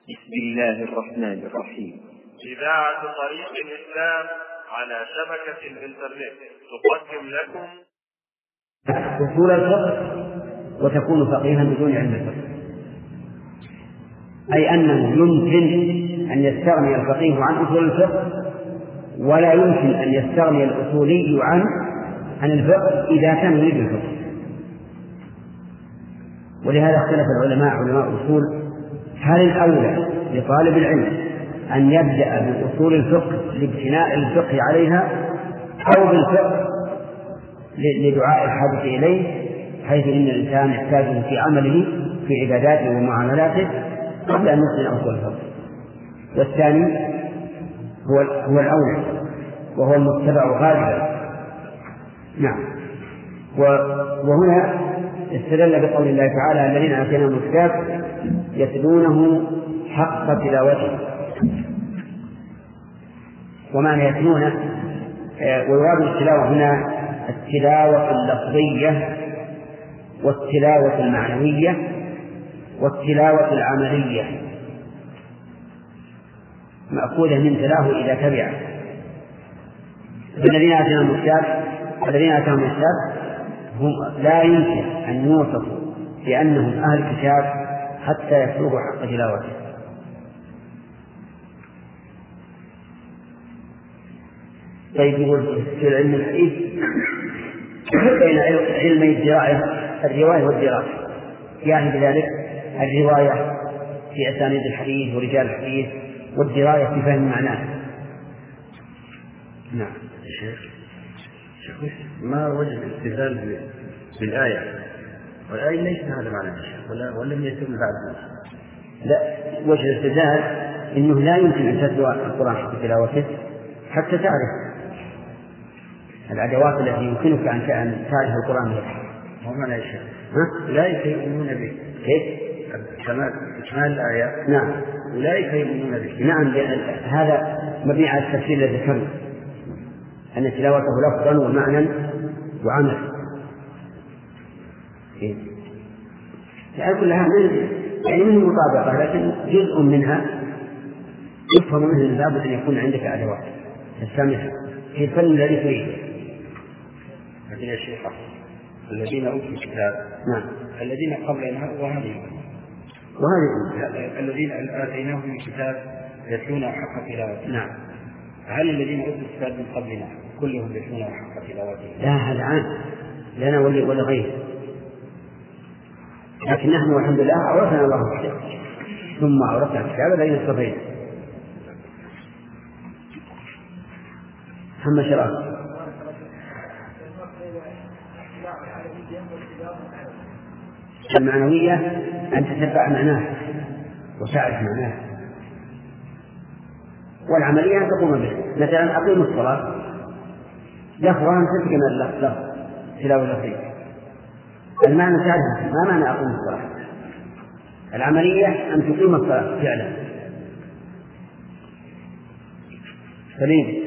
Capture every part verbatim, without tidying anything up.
بسم الله الرحمن الرحيم. إذاعة طريق الإسلام على شبكة الإنترنت تقدم لكم أصول الفقه وتكون فقيها بدون علم الفقه، أي أنه يمكن أن يستغني الفقيه عن أصول الفقه، ولا يمكن أن يستغني الأصولي عن عن الفقه إذا كان يريد الفقه. ولهذا اختلف العلماء علماء الأصول هل الأولى لطالب العلم أن يبدأ بأصول الفقه لابتناء الفقه عليها، أو بالفقه لدعاء الحاجة إليه، حيث إن الإنسان يحتاجه في عمله في عباداته ومعاملاته قبل أن يتقن أصول الفقه. والثاني هو هو الأولى وهو المتبع غالبا. نعم. وهنا استدل بقول الله تعالى الذين آتيناهم الكتاب يتلونه حق تلاوته. ومعنى يتلونه ويراد التلاوة هنا التلاوة اللفظية والتلاوة المعنوية والتلاوة العملية، مأخوذة من تلاه إذا تبع. الذين آتيناهم الكتاب الذين آتاهم الكتاب هم لا يمكن أن يوصفوا بأنهم أهل الكتاب حتى يفرغوا حق تلاوته. طيب، يقول في العلم الحديث بين علمي الرواية والدراسة، يعني بذلك الرواية في أسانيد الحديث ورجال الحديث، والدراية في فهم معناه. نعم. شيخ ما وجه الاستدلال بالآية؟ والآية ليس هذا معنى ولا ولم يتم بعد. لا، وجه الاستدلال إنه لا يمكن أن تتلو القرآن حق تلاوته حتى تعرف الأدوات التي يمكنك أن تعرف القرآن بها. ما معنى يا شيخ؟ أولئك يؤمنون به. كيف؟ كما إكمال الآية. نعم. أولئك يؤمنون به. نعم، هذا مبني على التفسير الذي ذكرنا أن تلاوته لفظا ومعنى وعمل. يعني كلها من يعني من المطابقة، لكن جزء منها يفهم منه أن لابد أن يكون عندك أدوات تستعملها في الفن الذي تريده. لكن يا شيخ الذين أوتوا الكتاب نعم الذين قبلنا وهذه وهذه الذين آتيناهم الكتاب يتلون حق تلاوته. نعم. هل الذين أوتوا الكتاب من قبلنا كلهم يتلون حق تلاوته؟ لا، هذا عام لنا ولا غيره، لكن نحن والحمد لله أورثنا الله الكتاب ثم أورثنا الكتاب الذين اصطفينا. محمد شرف. المعنوية أن تتبع معناه وتعرف معناه، والعملية أن تقوم به. مثلا أقيم الصلاة لفظا تتقن اللفظ تلاوة لفظية، المعنى تعرف ما معنى أقيم الصلاة. العملية أن تقيم الصلاة فعلا. سليم.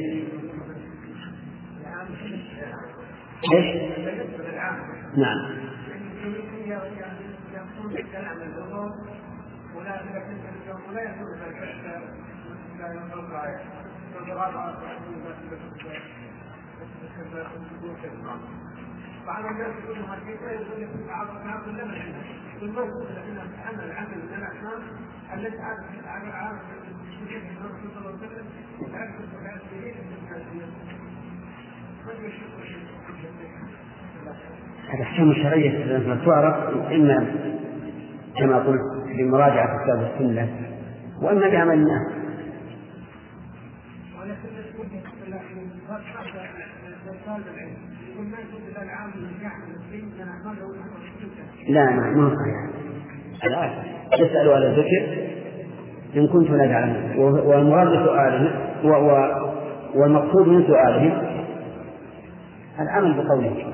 إيش؟ نعم. بعض الناس يقولون هالكيفية يقول لك بعض الناس لنا الموجود الذين نتحمل العمل من الأحكام التي عادت على العالم المسلمين من الرسول صلى الله عليه وسلم وعادت المسلمين الأحكام الشرعية لما تعرف إما كما قلت بمراجعة كتاب السنة وإما بعمل الناس. لا ما هو صحيح. الآن تسأل على الذكر إن كنت لا تعلم، والمراد سؤاله والمقصود من سؤاله العمل بقوله.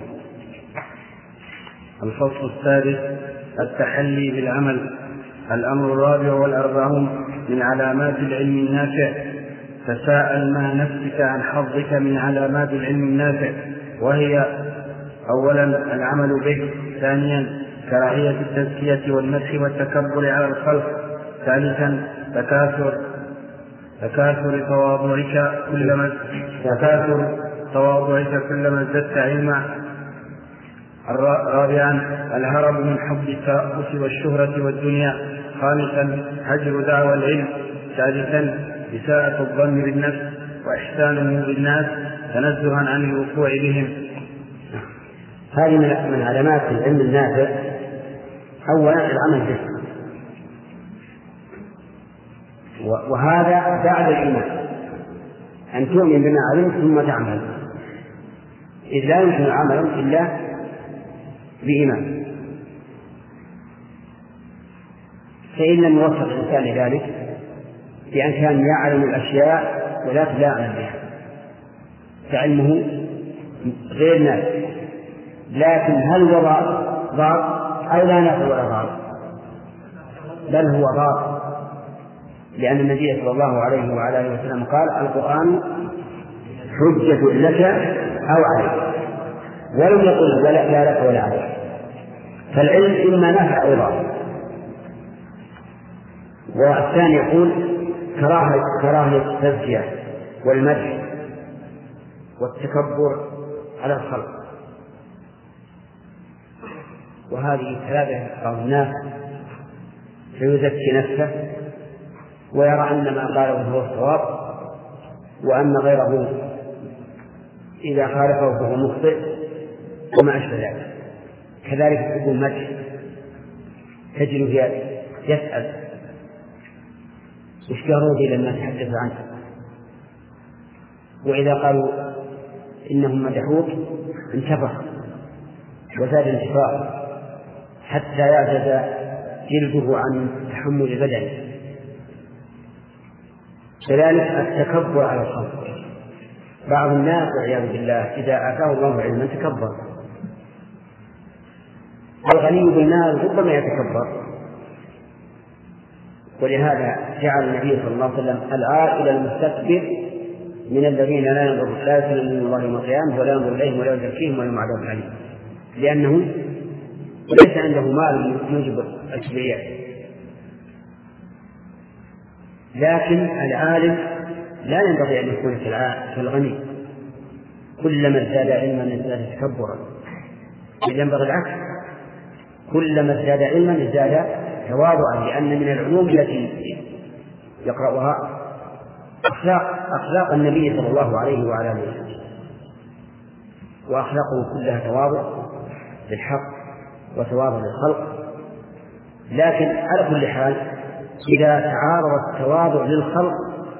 الفصل السادس التحلي بالعمل. الأمر الرابع والأربعون من علامات العلم النافع. تساءل مع نفسك عن حظك من علامات العلم النافع، وهي أولا العمل به، ثانيا كراهية التزكية والمدح والتكبر على الخلق، ثالثا تكاثر تكاثر تواضعك كلما تكاثر تواضعك كلما ازددت علما. رابعا الهرب من حب الترأس والشهرة والدنيا. خامسا هجر دعوى العلم. سادسا إساءة الظن بالنفس وإحسانه بالناس تنزها عن الوقوع بهم. هذه من علامات العلم النافع. أولا العمل به، وهذا بعد الإيمان، أن تؤمن بما علمت ثم تعمل، إذ لا يمكن العمل إلا بإيمان. فإن لم يوفق الإنسان لذلك بأن كان يعلم الأشياء ولكن لا يعمل بها فعلمه غير نافع. لكن هل هو ضار أو لا نفع ولا ضار؟ بل هو ضار، لأن النبي صلى الله عليه وعلى آله وسلم قال القرآن حجة لك أو عليك، ولم يقل ولا لا لك ولا عليك. فالعلم إما نفع أو ضار. والثاني يقول كراهة كراهة التزكية والمدح والتكبر على الخلق، وهذه ثلاثة بعض الناس فيزكي نفسه ويرى أن ما قاله هو الصواب، وأن غيره إذا خالفه فهو مخطئ وما أشبه ذلك. كذلك يحب المدح، تجد يسأل وش قالوا لي لما تحدث عنه، وإذا قالوا إنهم مدحوك انتفخ وزاد انتفاخ حتى يعجز جلده عن تحمل بدنه. كذلك التكبر على الخلق. بعض الناس والعياذ بالله إذا آتاه الله علما تكبر. الغني بالمال ربما يتكبر، ولهذا جعل النبي صلى الله عليه وسلم العائل المستكبر من الذين لا ينظر لا يسلم من الله يوم القيامة ولا ينظر إليهم ولا يزكيهم ولهم عذاب أليم، لأنه ليس عنده مال يوجب الكبرياء. لكن العالم لا ينبغي أن يكون كالغني، كلما ازداد علما ازداد تكبرا، بل ينبغي العكس، كلما ازداد علما ازداد تواضعا، لأن من العلوم التي يقرأها أخلاق أخلاق النبي صلى الله عليه وعلى آله وسلم، وأخلاقه كلها تواضع للحق وتواضع للخلق. لكن على كل حال إذا تعارض التواضع للخلق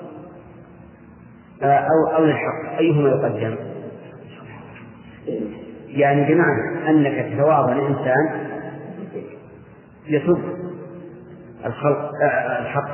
أو أو للحق أيهما يقدم؟ يعني بمعنى أنك تتواضع لإنسان يسب الخلق الحق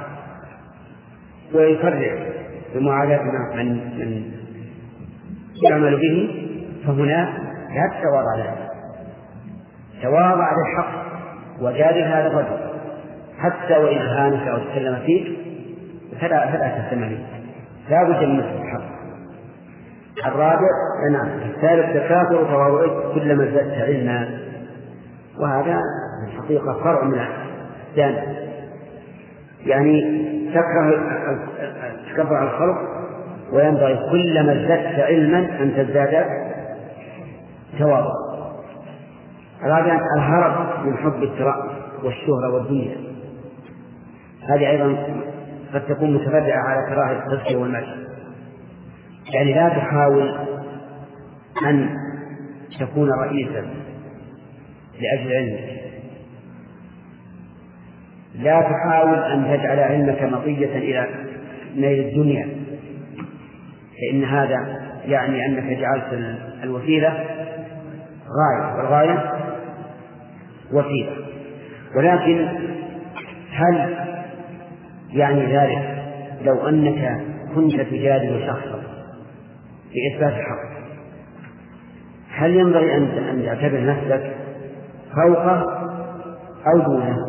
ويفرع بمعاداة من من يعمل به، فهنا لا تتواضع له، تواضع للحق وجادل هذا الرجل حتى وإن هانك أو تكلم فيك فلا فلا تهتم به، لا بد من نصف الحق. الرابع نعم الثالث تكاثر تواضعك كلما ازددت علما، وهذا في الحقيقة فرع من الثاني، يعني تكره تكبر على الخلق، وينبغي كلما ازددت علما أن تزداد تواضع. رابعا الهرب من حب الترأس والشهرة والدنيا، هذه أيضا قد تكون متفرعة على كراهة التزكية والمدح، يعني لا تحاول أن تكون رئيسا لأجل علمك، لا تحاول أن تجعل علمك مطية إلى نيل الدنيا، فإن هذا يعني أنك جعلت الوسيلة غاية والغاية وسيلة. ولكن هل يعني ذلك لو أنك كنت تجادل شخصا بإثبات الحق، هل ينبغي أن تعتبر نفسك فوقه أو دونه؟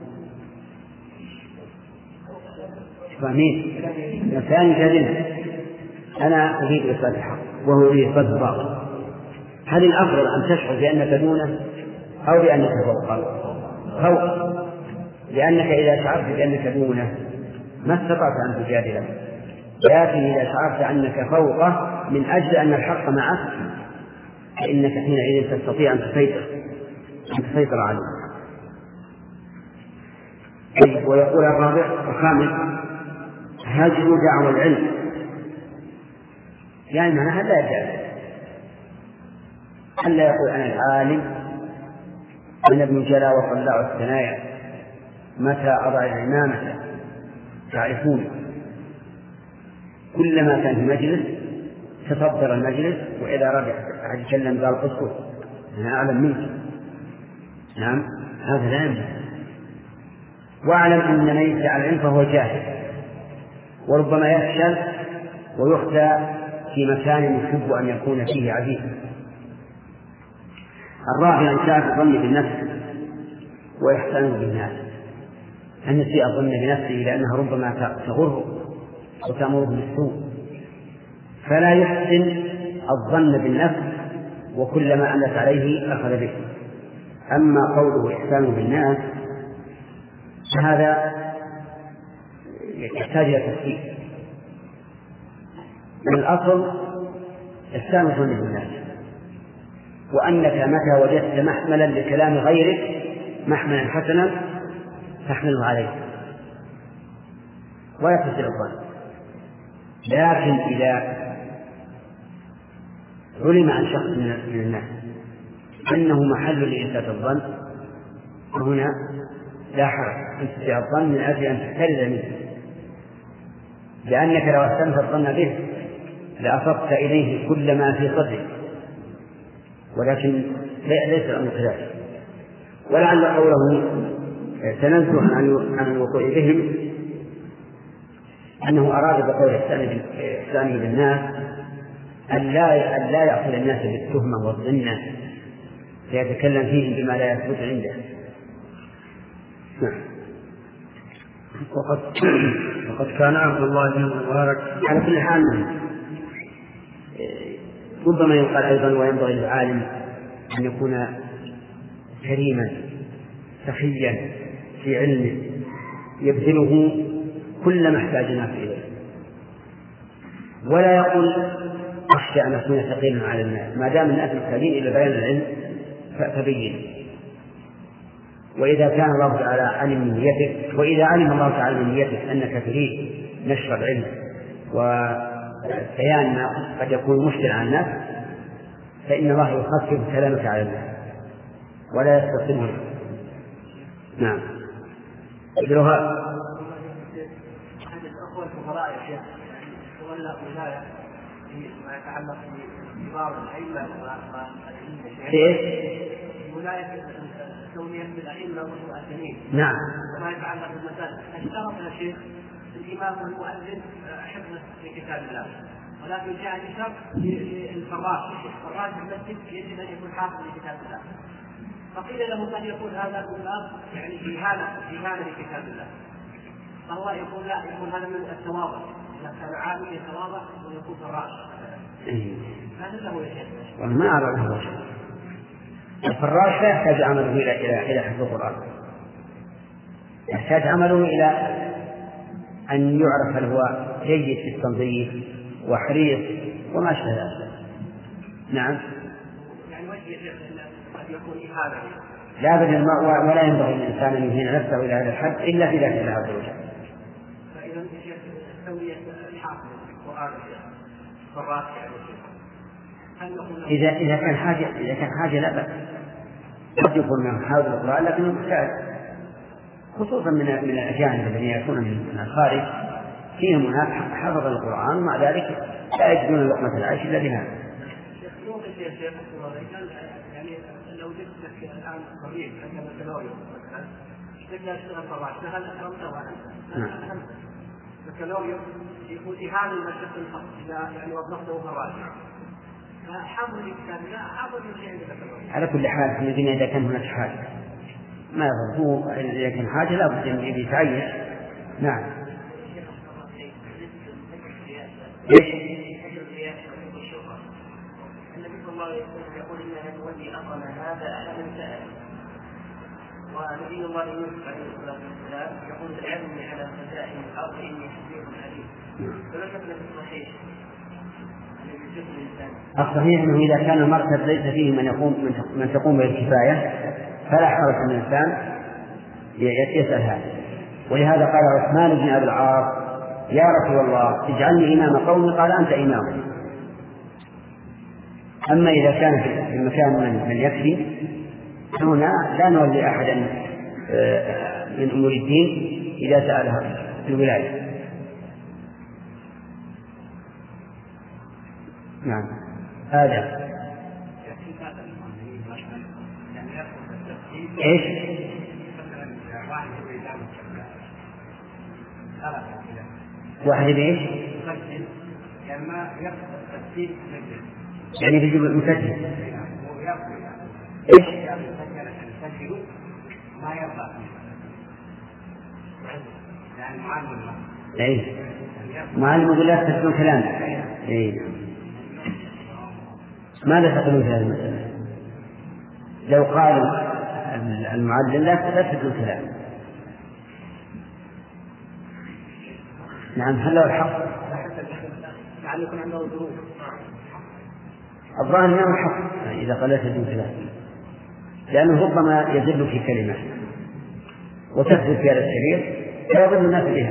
فاهمين؟ الثاني جادلنا أنا أريد إثبات الحق وهو يريد إثبات الباطل، هل الأفضل أن تشعر بأنك دونه أو بأنك فوقه؟ فوق، لأنك إذا شعرت بأنك دونه ما استطعت أن تجادله، لكن إذا شعرت أنك فوقه من أجل أن الحق معك فإنك حينئذ تستطيع أن تسيطر أن تسيطر عليه. ويقول الرابع الخامس هاجر دعوى العلم، يعني معناها لا يجعل ألا يقول أنا العالم أنا ابن جلا وطلاع الثنايا متى أضع العمامة تعرفون. كلما كان في مجلس تصدر المجلس، وإذا رجع أحد يتكلم قال قصه أنا أعلم منك. نعم هذا لا ينبغي. واعلم أن من يدعي العلم فهو جاهل، وربما يفشل ويخدع في مكان يحب أن يكون فيه عزيزا. الرابع إنساء الظن بالنفس وإحسانه بالناس، أن يسيء الظن بنفسه لأنها ربما تغره وتأمره بالسوء، فلا يحسن الظن بالنفس وكلما ألت عليه أخذ به. أما قوله إحسانه بالناس فهذا يحتاج إلى تفسير. من الأصل إحسان الظن بالناس، وأنك متى وجدت محملا لكلام غيرك محملا حسنا تحمله عليه ويتصل الظن. لكن إذا علم عن شخص من الناس أنه محل لإساءة الظن فهنا لا حرج أن تسيء الظن من أجل أن تحترز منه، لأنك لو أحسنت الظن به لأصبت إليه كل ما في صدرك، ولكن ليس الأمر كذلك. ولعل قوله تنزه عن الوقوع بهم أنه أراد بقول إحسانه بالناس أن لا أن لا يأخذ الناس بالتهمة والظنة فيتكلم فيهم بما لا يثبت عنده. وقد وقد كان عبد الله بن المبارك على كل حال ربما يقال أيضا وينبغي للعالم أن يكون كريما سخيا في علمه يبذله كل ما احتاج الناس إليه، ولا يقول أخشى أن أكون ثقيلا على الناس. ما دام الناس محتاجين إلى بيان العلم فبين. وإذا كان الله تعالى علم من نيتك، وإذا علم الله تعالى من نيتك أنك تريد نشر العلم وبيان ما قد يكون مشكل على الناس فإن الله يخفف كلامك على الناس ولا يستقيمون. نعم. إذنها أحد الأخوة الفقراء يا شيخ تولى ولاية فيما يتعلق بكبار الأئمة والأئمة. إيه؟ ولاية التولية بالأئمة والمؤذنين. نعم. وما يتعلق بالمساجد. اشترط يا شيخ الإمام والمؤذن حفظ في كتاب الله، ولكن جاء بشرط للفراش، فراش المسجد يجب أن يكون حافظ لكتاب الله. فقيل له قد يكون هذا من باب يعني إهانة إهانة لكتاب الله، فهو يقول لا، يقول هذا من التواضع، إذا كان عالم يتواضع ويكون فراش. هذا له يا شيخ. والله ما أعرف هذا شيء. الفراش لا يحتاج عمله إلى إلى إلى حفظ القرآن، يحتاج عمله إلى أن يعرف هل هو جيد في التنظيف وحريص وما شابه ذلك. نعم. يعني وجه قد يكون إهانة. لا بد المرء ولا ينبغي للإنسان أن يهين نفسه إلى هذا الحد إلا في ذات الله عز وجل. فإذا تسوية الحافظ القرآن فراش يعني. إذا إذا كان حاجة إذا كان حاجة لا بأس، قد يكون من حافظ القرآن لكنه محتاج، خصوصا من من الأجانب الذين يأتون من الخارج فيهم هناك حفظ القرآن ومع ذلك لا يجدون لقمة العيش إلا بها. يعني لو جبت لك الآن طبيب عندما بكالوريوس مثلا تبدأ تشتغل فراش، هل أكرمته ولا لا؟ بكالوريوس يكون إهانة للمشرق الخط إذا يعني وظفته فراش. حاضر الكتاب لا حاضر الشيء على كل حال في الدنيا إذا كان هناك حاجة ما يظهر إذا كان حاجة لا بد أن يتعين. نعم. إيش؟ النبي صلى الله عليه وسلم يقول إنها تولي أمرنا هذا أحد سائل. ونبي الله يوسف عليه الصلاة والسلام يقول اجعلني على خزائن الأرض إني حفيظ عليم. فما كان الصحيح؟ الصحيح أنه إذا كان المركز ليس فيه من يقوم من تقوم به الكفاية فلا حرج أن الإنسان يسأل هذا. ولهذا قال عثمان بن أبي العاص يا رسول الله اجعلني إمام قومي، قال أنت إمام. أما إذا كان في المكان من يكفي هنا لا نولي أحدا من أمور الدين إذا سألها في الولاية. نعم هذا إيش؟ واحد بإيش؟ يعني يجب المسجل إيش؟ ما يرضى يعني معلم إيه معلم يقول لا تسمعون كلام. إيه ماذا تقولون في هذه المسألة؟ لو قال المعلم لا تسمعون كلام، نعم هل له الحق؟ يعني يكون عنده ظروف. الظاهر أنه الحق إذا قال لا تسمعون كلام، لأنه ربما يدل في كلمة وتثبت في هذا الشريط فيظن الناس بها.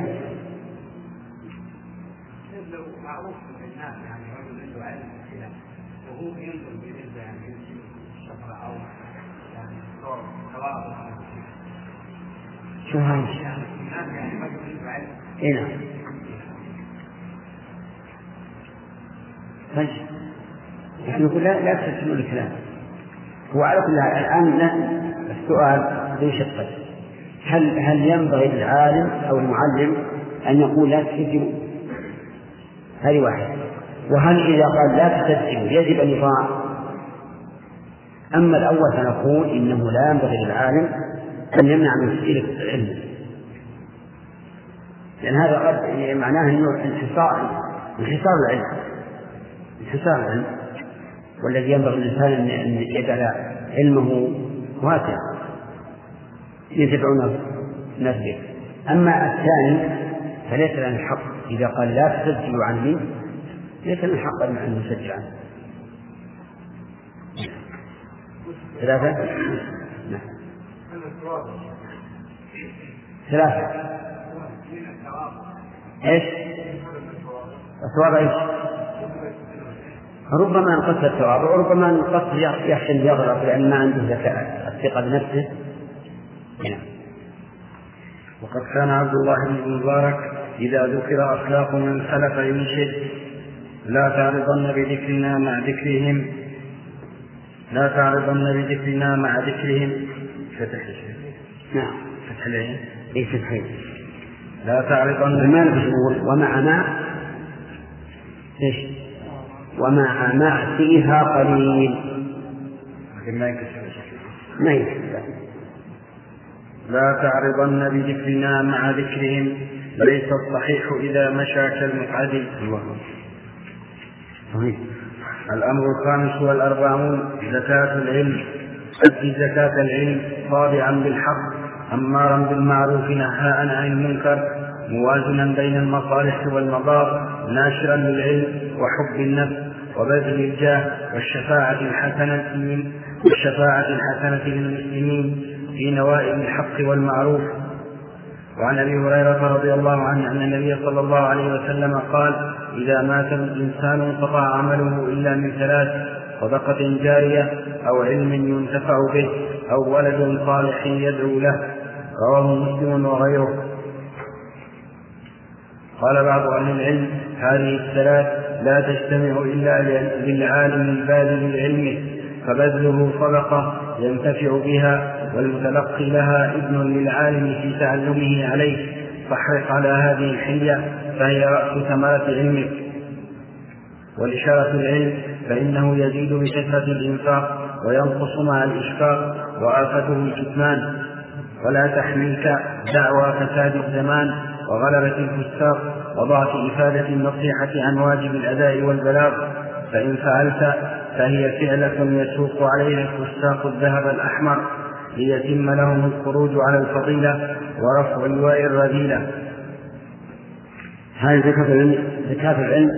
معروف الناس يعني رجل عنده علم كذا وهو ينظر بالنسبة يعني شفرة أو يعني صور تواضع. شو هذا؟ الناس يعني رجل عنده علم. إيه نعم. طيب نحن نقول لا لا تسمعوا الكلام. هو على كل حال الآن السؤال ذو شقين، هل هل ينبغي للعالم أو المعلم أن يقول لا تسجلوا؟ هذه واحدة. وهل إذا قال لا تسجلوا يجب أن يطاع؟ أما الأول فنقول إنه لا ينبغي للعالم أن يمنع من تسجيل العلم، لأن هذا قد معناه أنه انحصار انحصار العلم انحصار العلم والذي ينبغي للإنسان أن يجعل علمه واسعا يتبعون الناس به. أما الثاني فليس لنا الحق إذا قال لا تسجلوا عني، ليس لنا الحق أن نسجل عنه. ثلاثة نعم ثلاثة إيش الثواب إيش؟ ربما انقص الثواب وربما انقص يخشى أن يغرق لأن ما عنده ذكاء الثقة بنفسه. هنا. وقد كان عبد الله بن المبارك إذا ذكر أخلاق من سلف ينشد لا تعرضن بذكرنا مع ذكرهم لا تعرضن بذكرنا مع ذكرهم فتح الشيء. نعم فتح العين اي فتحين. لا تعرضن ما نقول ومع ما ايش ومع ما فيها قليل ما ينكسر ما ينكسر. لا تعرضن بذكرنا مع ذكرهم ليس الصحيح إذا مشى كالمقعد. الأمر الخامس والأربعون زكاة العلم. أدي زكاة العلم طابعا بالحق أمارا بالمعروف نهاء عن المنكر موازنا بين المصالح والمضار ناشرا للعلم وحب النفس وبذل الجاه والشفاعة الحسنة والشفاعة الحسنة للمسلمين في نوائب الحق والمعروف. وعن أبي هريرة رضي الله عنه أن النبي صلى الله عليه وسلم قال إذا مات الإنسان انقطع عمله إلا من ثلاث: صدقة جارية أو علم ينتفع به أو ولد صالح يدعو له. رواه مسلم وغيره. قال بعض أهل العلم هذه الثلاث لا تجتمع إلا للعالم الباذل لعلمه فبذله صدقة ينتفع بها والمتلقي لها إذن للعالم في تعلمه عليه. فاحرص على هذه الحلية فهي رأس ثمرة علمك. والإشارة العلم فإنه يزيد بكثرة الإنفاق وينقص مع الإشفاق وآفته الكتمان. ولا تحملك دعوى فساد الزمان وغلبة الفساق وضعف إفادة النصيحة عن واجب الأداء والبلاغ، فإن فعلت فهي فعلة يسوق عليها الفساق الذهب الأحمر ليتم لهم الخروج على الفضيلة ورفع لواء الرذيلة. هذه زكاة العلم. زكاة العلم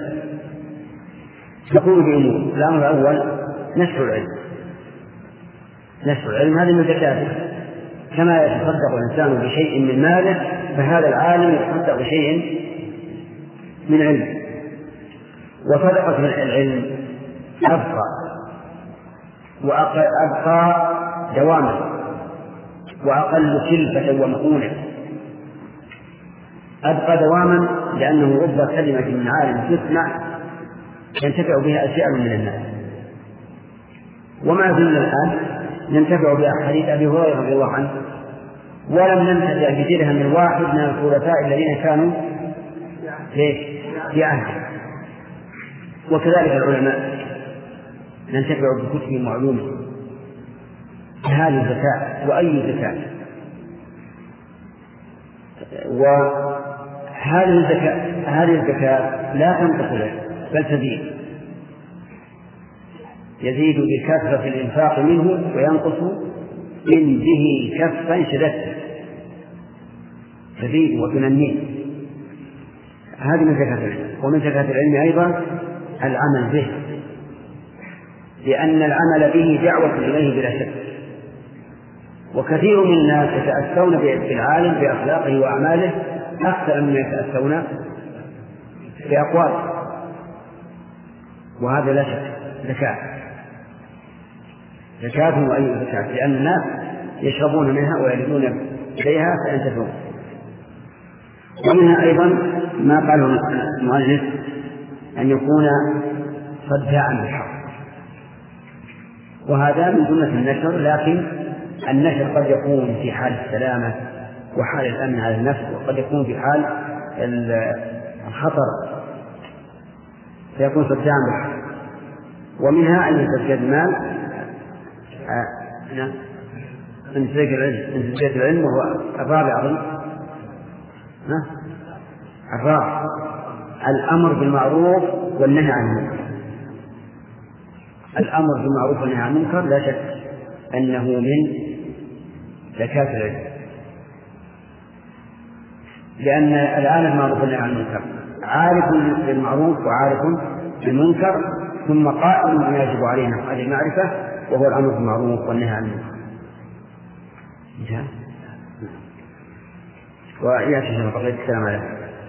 تكون بأمور. الأمر الأول نشر العلم. نشر العلم هذه من زكاته، كما يتصدق الإنسان بشيء من ماله فهذا العالم يتصدق بشيء من علمه. وصدقة العلم أبقى وأبقى دواما وأقل كلفة ومؤونة. أبقى دواما لأنه رب كلمة من عالم تسمع ينتفع بها أشياء من الناس. وما زلنا الآن ننتفع بحديث أبي هريرة رضي الله عنه ولم ننتفع بدرهم من واحد من الخلفاء الذين كانوا في عهده. وكذلك العلماء ننتفع بكتبهم وعلومهم. هذه الزكاة. وأي زكاة؟ وهذه الزكاة هذه الزكاة لا تنقص له بل تزيد، يزيد بكثرة الإنفاق منه وينقص إن به كفا شددت، تزيد وتنميه. هذه من زكاة العلم. ومن زكاة العلم أيضا العمل به، لأن العمل به دعوة إليه بلا شك. وكثير من الناس يتأسون بالعالم بأخلاقه وأعماله أكثر مما يتأسون بأقواله، وهذا لا شك زكاة. زكاة وأي زكاة، لأن الناس يشربون منها ويلدون إليها فينتفعون. ومنها أيضا ما قاله المؤلف أن يكون صداعا بالحق، وهذا من جملة النشر. لكن النشر قد يكون في حال السلامة وحال الأمن على النفس، وقد يكون في حال الخطر فيكون صداعا بالحق. ومنها أن يزكى المال من زكاة العلم. من زكاة العلم وهو الرابع أظن الرابع الأمر بالمعروف والنهي عن المنكر. الأمر بالمعروف والنهي عن المنكر لا شك أنه من زكاة العلم، لأن الآن المعروف والنهي عن المنكر عارف بالمعروف وعارف بالمنكر، ثم قائم بما يجب علينا هذه المعرفة وهو الأمر بالمعروف والنهي عن المنكر. ويأتي شيخ بقية السلام عليكم.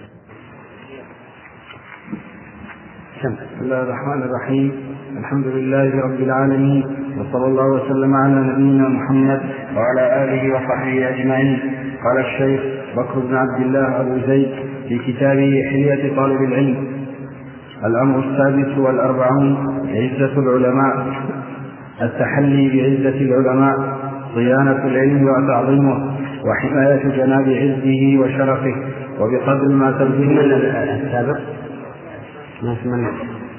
بسم الله الرحمن الرحيم. الحمد لله رب العالمين، وصلى الله وسلم على نبينا محمد وعلى آله وصحبه أجمعين. قال الشيخ بكر بن عبد الله أبو زيد في كتابه حلية طالب العلم: الأمر السادس والأربعون عزة العلماء. التحلي بعزة العلماء، صيانة العلم وتعظيمه، وحماية جناب عزه وشرفه، وبقدر ما تبذل السابق ما سمعنا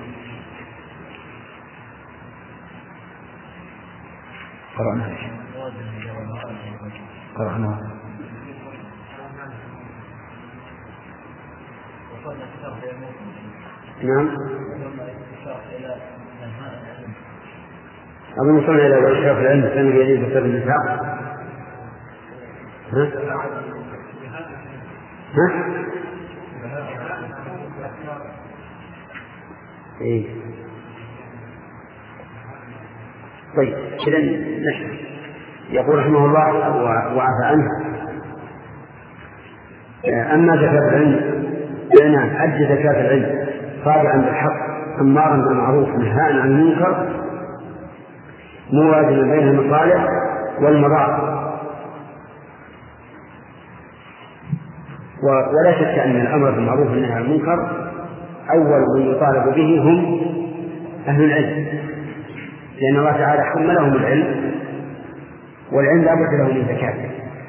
قرأنا قرأنا نعم. أظن وصلنا إلى الإشراف العلم كان يزيد بسبب النساء. ها؟ ها؟ إيه. طيب إذا نحن يقول رحمه الله وعفى عنه: أما زكاة العلم فإنها أدى زكاة العلم صادعا بالحق أمارا بالمعروف نهاء عن المنكر موازنا بين المصالح والمضار. ولا شك أن الأمر بالمعروف والنهي عن المنكر أول من يطالب به هم أهل العلم، لأن الله تعالى حملهم العلم، والعلم لا بد له من زكاته.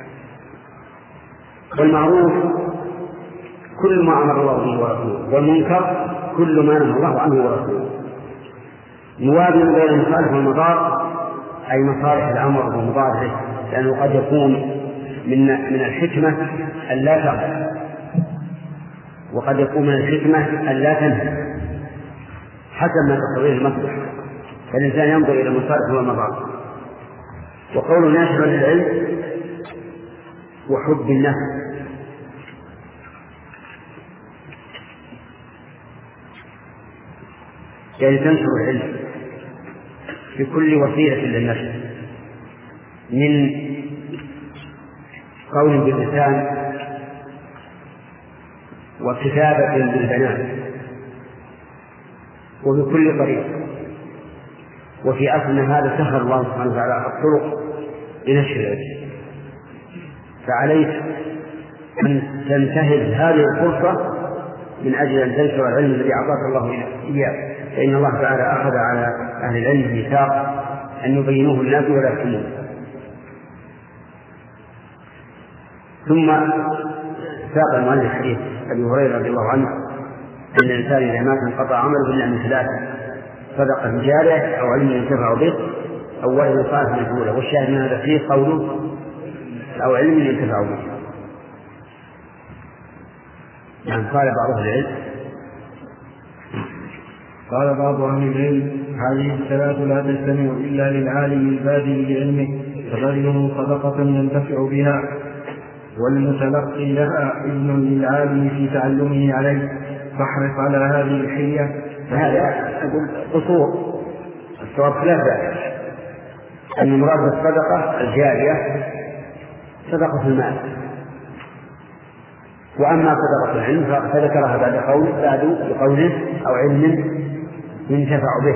والمعروف كل ما أمر الله به ورسوله، والمنكر كل ما نهى الله عنه ورسوله. موازن بين المصالح والمضار، أي مصالح الأمر ومضاره، لأنه قد يكون من من الحكمة أن لا تغفر، وقد يكون من الحكمة أن لا تنهى، حسب ما تقتضيه المصلحة. فالإنسان ينظر إلى المصالح والمضار. وقول ناشر للعلم وحب النفس، يعني تنشر العلم بكل وسيلة للنشر، من قول باللسان وكتابة بالبنان وبكل طريق. وفي أصلنا هذا سخر الله سبحانه وتعالى الطرق لنشر العلم، فعليك أن تنتهز هذه الفرصة من أجل أن تنشر العلم الذي أعطاك الله إياه، فإن الله تعالى أخذ على أهل العلم ميثاق أن يبينوه الناس ولا يكتموه. ثم ساق المؤلف حديث أبي هريرة رضي الله عنه أن الإنسان إذا مات انقطع عمله إلا من ثلاثة: صدقة جارية أو علم ينتفع به أو ولد صالح يدعو له. والشاهد من هذا فيه قوله أو علم ينتفع به. يعني قال بعض أهل العلم قال بعض أهل العلم: هذه الثلاث لا تجتمع إلا للعالم البادئ بعلمه، فغيره صدقة ينتفع بها، والمتلقي لها إذن للعالم في تعلمه عليه، فاحرص على هذه الحية. هذا أقول قصور الصواب ثلاثة: أن المراد بالصدقة الجارية صدقة المال، وأما صدقة العلم فذكرها بعد قول بعد بقوله أو علم ينتفع به.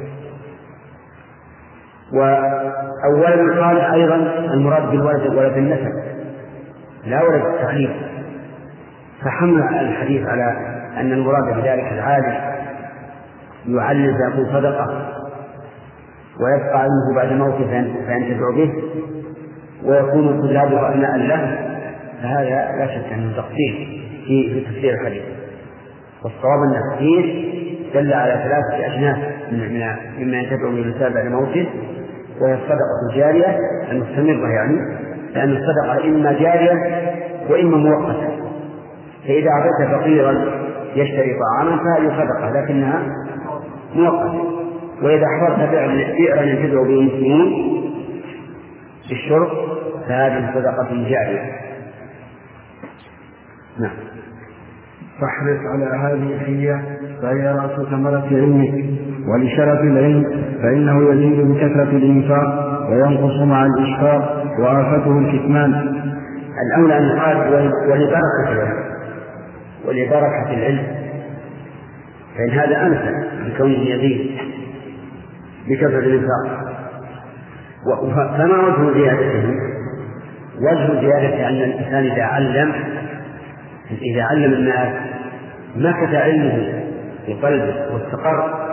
وأولا قال أيضا المراد بالولد ولد النسب لا ولد التعليم، فحمل الحديث على أن المراد بذلك العالم يعلم فيكون صدقة ويبقى علمه بعد موته فينتفع به ويكون طلابه أبناء له، فهذا لا شك أنه تقصير في تفسير الحديث. والصواب أن التفسير دل على ثلاثة أجناس مما ينتفع به الإنسان بعد موته، وهي الصدقة الجارية المستمرة، يعني لأن الصدقة إما جارية وإما مؤقتة، فإذا أعطيت فقيرا يشتري طعاما فهذه صدقة لكنها مؤقتة، وإذا حفرت بئرا ينتفع به المسلمون بالشرب فهذه صدقة جارية. نعم. فاحرص على هذه الحية فهي رأس ثمرة علمك، ولشرف العلم فإنه يزيد بكثرة الإنفاق وينقص مع الإشفاق وآفته الكتمان. الأولى أن يقال ولبركة العلم ولبركة العلم، فإن هذا أنسى بكونه يزيد بكثرة الإنفاق. فما وجه زيادته؟ وجه زيادته أن الإنسان إذا علم إذا علم الناس مكث علمه في قلبه واستقر،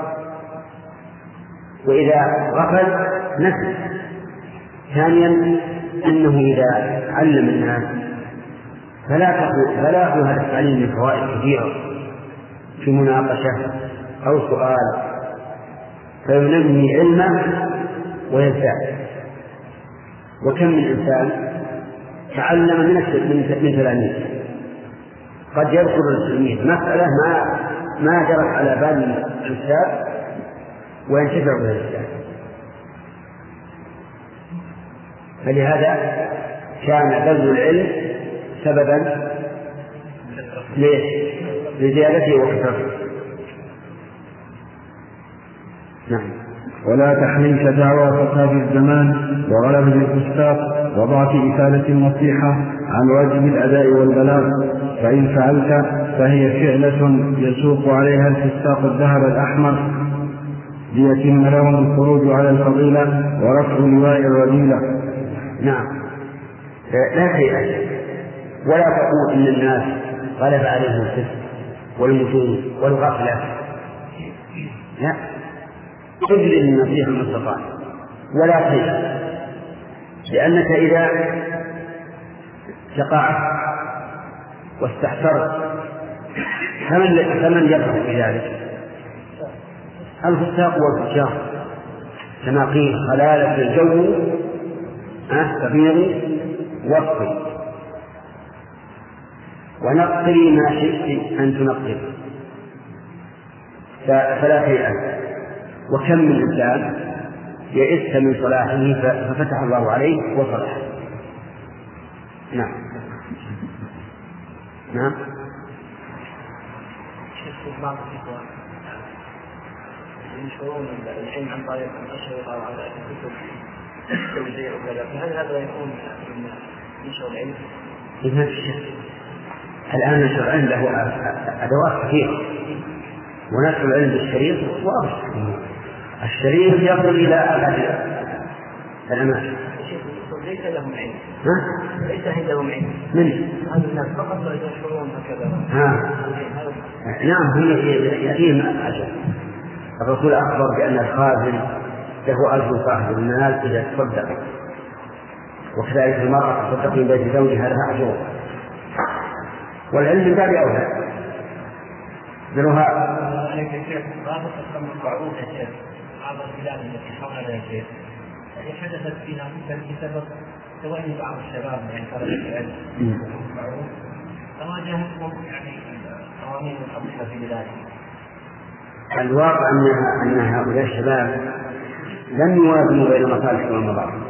وإذا غفل نسي. ثانيا أنه إذا علم الناس فلا فلا يأخذ هذا التعليم من فوائد كثيرة في مناقشة أو سؤال، فينمي علمه ويزداد. وكم من إنسان تعلم من من تلاميذ قد يذكر التلميذ مسألة ما ما جرت على بال الأستاذ وينتفع بها الأستاذ. فلهذا كان بذل العلم سببا لزيادته وكثرته. نعم. ولا تحملك دعوى فساد الزمان وغلبة الفساق وضعف إفادة النصيحة عن واجب الأداء والبلاغ، فإن فعلت فهي فعلة يسوق عليها الفساق الذهب الأحمر ليتم لهم الخروج على الفضيلة ورفع لواء الرذيلة. نعم. لا شيء، ولا تقول إن الناس غلب عليهم الفسق والمجون والغفلة، لا، تجري النصيحة ما استطعت ولا شيء، لأنك إذا شقعت واستحسرت فمن يفعل بذلك؟ الفساق والفجار كما قيل: خلالة الجو تبيض وصفي ونقلي ما شئت أن تنقل، فلا شيء. وكم من إنسان يئست من صلاحه ففتح الله عليه وصلح. نعم. نعم. بعض الإخوة ينشرون العلم عن طريق الأشرطة أو على الكتب التوزيع وكذا، فهل هذا يكون من نشر العلم؟ ما في شك. الآن نشر العلم له أدوات كثيرة، ونشر العلم بالشريط واضح. الشريط يصل إلى أبعد الأماكن. ليس لهم علم. ها؟ ليس عندهم علم. من؟ هذا الناس فقط ينشرون هكذا. ها. نعم، هم يأتيهم أجر. الرسول أخبر بأن الخازن له أجر صاحب المال إذا تصدق، وكذلك المرأة تصدق من بيت زوجها لها أجر، والعلم من باب أولى. ذروها رابط الخمر معروف يا شيخ. بعض البلاد التي حولنا يا شيخ يعني حدثت فيها مثل بسبب تواني بعض الشباب يعني طلبة العلم معروف، فواجهتهم يعني قوانين مخالفة في بلادهم. الواقع أن أن هؤلاء الشباب لم يوازنوا بين المصالح والمضار،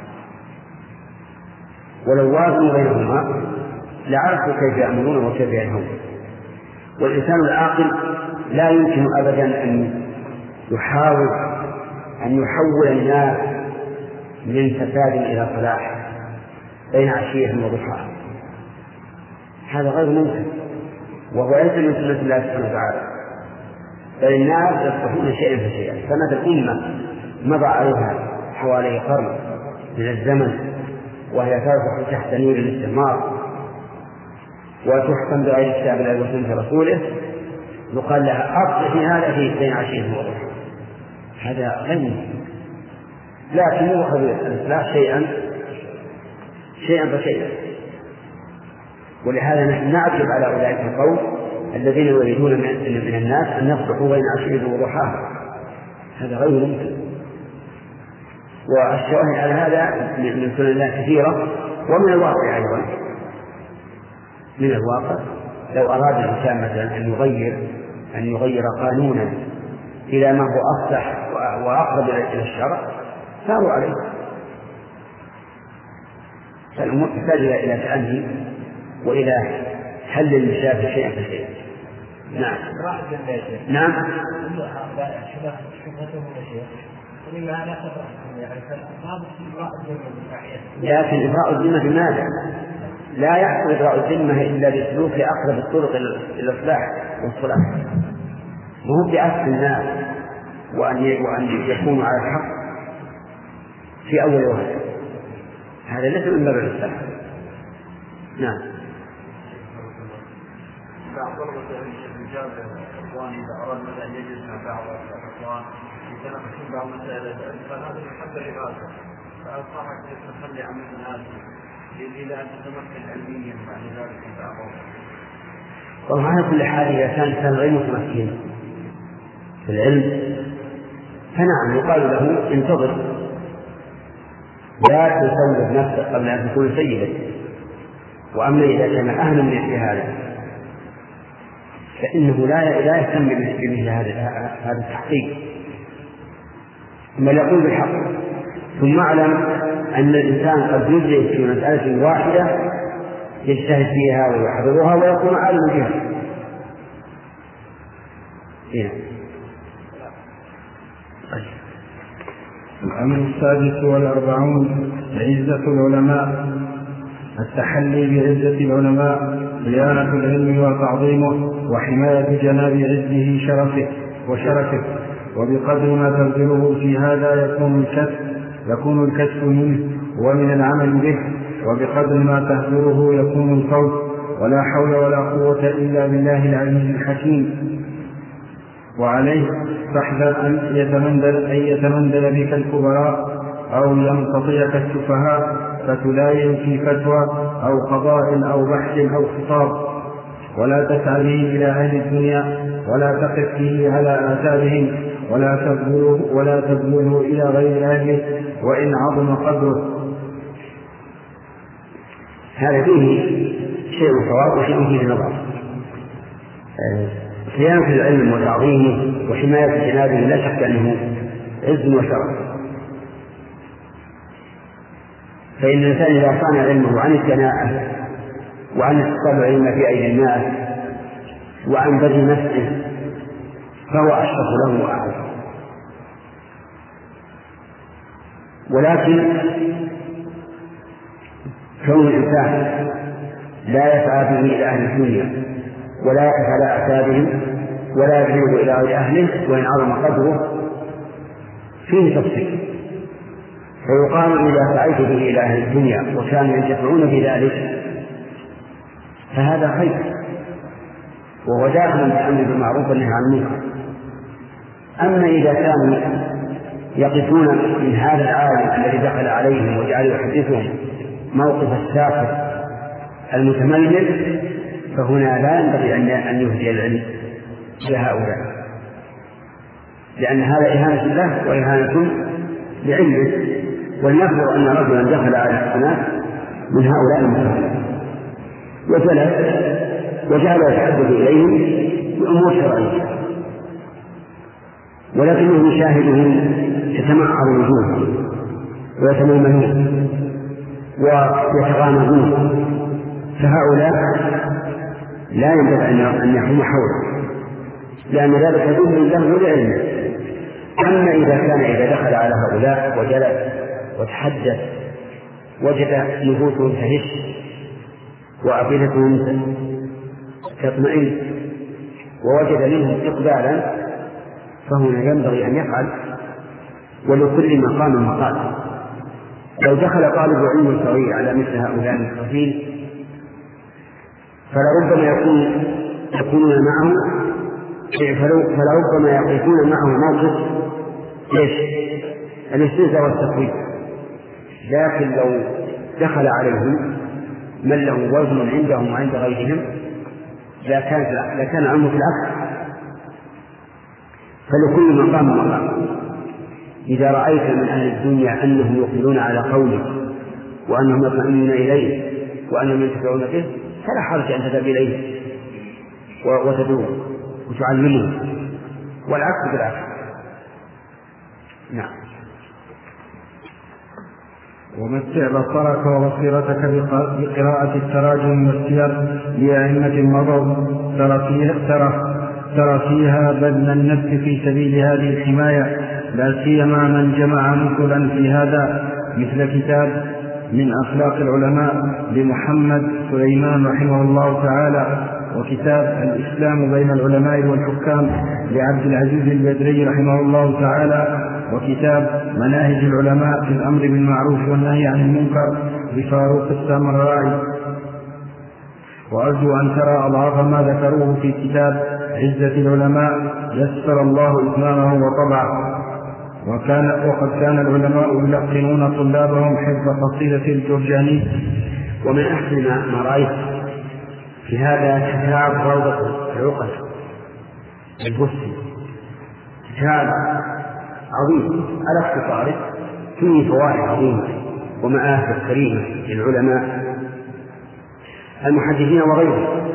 ولو وازنوا بينهما لعرفوا كيف يأمرون وكيف ينهون. والإنسان العاقل لا يمكن أبدا أن يحاول أن يحول الناس من فساد إلى صلاح بين عشية وضحاها، هذا غير ممكن، وهو ليس من سنة الله سبحانه وتعالى، بل الناس يصلحون شيئا فشيئا. فمثل الأمة مضى عليها حوالي قرن من الزمن وهي تربح تحت نير الاستعمار وتحكم بغير كتاب الله وسنة رسوله، يقال لها أصلحي هذا في بين عشية وضحاها، هذا غير ممكن. لكن يؤخذ الإصلاح شيئا شيئا فشيئا. ولهذا نحن نعتب على أولئك القوم الذين يريدون من الناس أن يصلحوا بين عشية وضحاها، هذا غير ممكن. والشواهد على هذا من سنن الله كثيرة، ومن الواقع أيضا. من الواقع لو أراد الإنسان مثلا أن يغير أن يغير قانونا إلى ما هو أصلح وأقرب إلى الشرع ساروا عليه. فالأمور تحتاج إلى تأني وإلى حل المشاكل شيئا فشيئا. نعم. نعم. لكن إبراء الذمة بماذا؟ لا يحصل إبراء الذمة إلا بسلوك أقرب الطرق إلى الإصلاح والصلاح، وهو بأسف الناس وأن وأن يكونوا على الحق في أول وهلة، هذا ليس من باب الإصلاح. نعم. بعض طلبة الرجال الإخوان إذا أراد مثلا يجلس مع بعض الإخوان يتناقشون بعض مسائل فهذا يحب العبادة، فأنصحك تخلي عن مثل هذا إلى أن تتمكن علميا بعد ذلك في بعضهم. طبعا على كل حال إذا كان الإنسان غير متمكن في العلم فنعم يقال له انتظر، لا تصور نفسك قبل أن تكون سيدا. وأما إذا كان أهلا من هذا فإنه لا لا يهتم بمثل هذا هذا التحقيق، بل يقول بالحق. ثم اعلم أن الإنسان قد يدرك في مسألة واحدة يجتهد فيها ويحضرها ويكون عالما بها. هنا الأمر السادس والأربعون عزة العلماء. التحلي بعزة العلماء صيانة العلم وتعظيمه وحماية جناب عزه شرفه وشرفه، وبقدر ما تبذله في هذا يكون الكسب يكون الكسب منه ومن العمل به، وبقدر ما تهذره يكون الفوز. ولا حول ولا قوة إلا بالله العزيز الحكيم. وعليه فاحذر أن يتمندل, أن يتمندل بك الكبراء أو يمتطيك السفهاء فتلاين في فتوى أو قضاء أو بحث أو خطاب، ولا تسعى به إلى أهل الدنيا ولا تقف فيه على آثارهم ولا تبذله, ولا تبذله إلى غير أهله وإن عظم قدره. هذا فيه شيء صواب وشيء فيه نظر. صيانة العلم وتعظيمه وحماية جنابه لا شك أنه عز وشرف، فإن الإنسان إذا صان علمه عن الدناءة وعن التطلع لما في أيدي الناس وعن بذل نفسه فهو أشرف له وأعظم. ولكن كون الإنسان لا يسعى به إلى أهل الدنيا ولا يقف على أعتابهم ولا يذهب إلى غير أهله وإن عظم قدره فيه تفصيل. فيقال إذا سعيت به إلى أهل الدنيا وكانوا ينتفعون بذلك فهذا خير وهو داخل بالأمر بالمعروف والنهي عن المنكر. أما إذا كانوا يقفون من هذا العالم الذي دخل عليهم وجعل يحدثهم موقف الساخر المتميز فهنا لا ينبغي أن يهدي العلم لهؤلاء، لأن هذا إهانة الله وإهانة لعلمه. ولنفرض أن رجلا دخل على الناس من هؤلاء المتميزين وجلس وجعل يتحدث إليهم بأمور شرعية ولكنه يشاهدهم يتمعر وجوههم ويتميمنون ويتغامزون، فهؤلاء لا ينبغي أن يحوم حوله لأن ذلك يدل له ولعلمه. أما إذا كان إذا دخل على هؤلاء وجلس وتحدث وجد نفوسهم تهش وأفئدتهم تطمئن ووجد منهم إقبالا فهنا ينبغي أن يفعل، ولكل مقام مقال. لو دخل طالب علم صغير على مثل هؤلاء المحدثين فلربما يكون يكونون معه فلربما يقفون معه موقف ايش؟ الاستهزاء والتخويف. لكن لو دخل عليهم من له وزن عندهم وعند غيرهم لكان لكان الأمر في العكس. فلكل مقام مقام. إذا رأيت من أهل الدنيا أنهم يقبلون على قولك وأنهم يطمئنون إليه وأنهم ينتفعون به فلا حرج أن تذهب إليه وتدعوه وتعلمه، والعكس بالعكس. نعم. ومتع بصرك وبصيرتك بقراءة التراجم والسير لأئمة مضوا ترى فيها, ترى ترى فيها بذل النفس في سبيل هذه الحماية، لا سيما من جمع مثلا في هذا مثل كتاب من أخلاق العلماء لمحمد سليمان رحمه الله تعالى، وكتاب الإسلام بين العلماء والحكام لعبد العزيز البدري رحمه الله تعالى، وكتاب مناهج العلماء في الأمر بالمعروف والنهي عن المنكر لفاروق السامرائي. وأرجو أن ترى أضعاف ما ذكروه في كتاب عزة العلماء يسر الله إتمامه وطبعه. وكان وقد كان العلماء يلقنون طلابهم حفظ قصيدة الجرجاني. ومن أحسن ما رأيت في هذا كتاب روضة العقد البستي، كتاب عظيم على اختصاره فيه فوائد عظيمة ومآثر كريمة للعلماء المحدثين وغيرهم.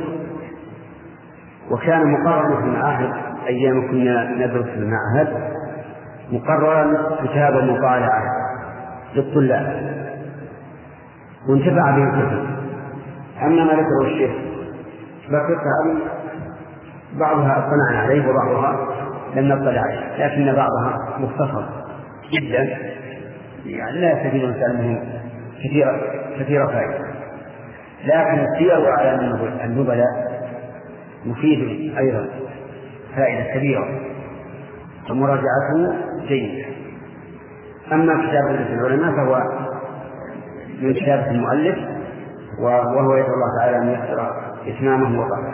وكان مقررا في المعاهد أيام كنا ندرس في المعهد مقررا كتاب المطالعة للطلاب وانتفع به الكثير. أما ما ذكره الشيخ فكرة بعضها اطلعنا عليه وبعضها لم نطلع عليه، لكن بعضها مختصر جدا يعني لا يستفيد الإنسان منه كثيرة كثيرة فائدة. لكن السير وأعلام النبلاء مفيد أيضا فائدة كبيرة ومراجعته جيدة. أما كتاب العلماء فهو من كتابة المؤلف وهو يدعو الله تعالى أن يسر إتمامه وطبعه.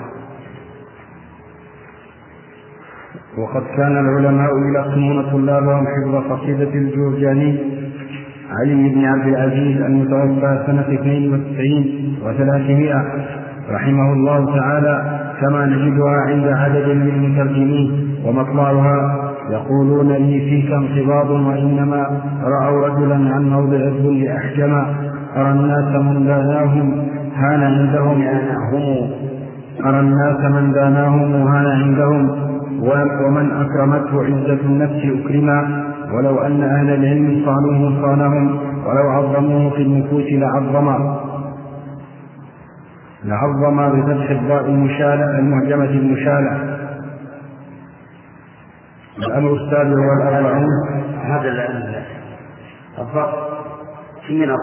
وقد كان العلماء يلقنون طلابهم حفظ قصيدة الجرجاني علي بن عبد العزيز المتوفى سنة اثنين وتسعين وثلاثمائة رحمه الله تعالى، كما نجدها عند عدد من المترجمين. ومطلعها يقولون لي فيك انقباض وإنما رأوا رجلا عن موضع الذل أحجما، أرى الناس من داناهم هان عندهم أرى الناس من داناهم هان عندهم ومن أكرمته عزة النفس أكرما، ولو أن أهل العلم صانوه صانهم ولو عظموه في النفوس لعظما لعظما بفتح الضاء المشالة المهجمة المشالة. الأمر السابع والأربعون. هذا الضاء في نظر،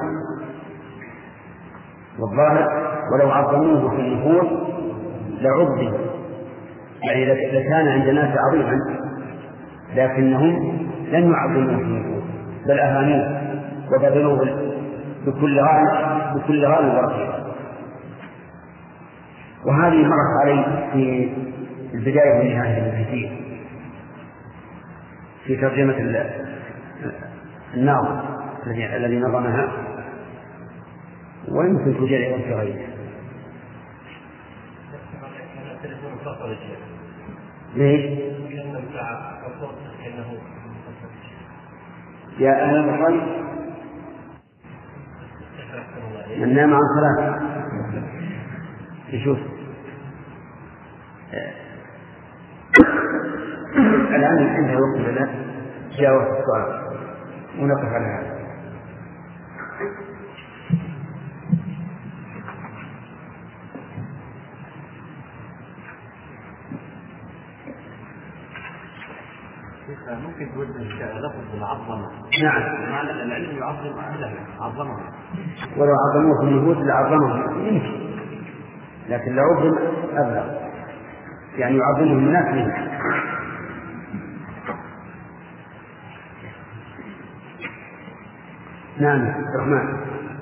والظاهر ولو عظموه في النفوس لعظم، يعني لكان عند الناس عظيما، لكنهم لم يعظموه في النفوس بل أهانوه وبذلوه بكل غال بكل غال ورقيق. وهذه مرت علي في البداية والنهاية الكثير في ترجمة الناظم الذي نظمها، ويمكن توجد أيضا في غيره. ليش؟ يا أهل الخير من نام عن صلاة يشوف الآن عندها وقت لنا جاوز السؤال ونقف على هذا. ممكن تقول لفظ العظمة. نعم. معنى العلم يعظم أهله عظمه. ولو عظموه في النفوس لعظمه يمكن، لكن لو عظم أبلغ، يعني يعظمه الناس منه. نعم الرحمن.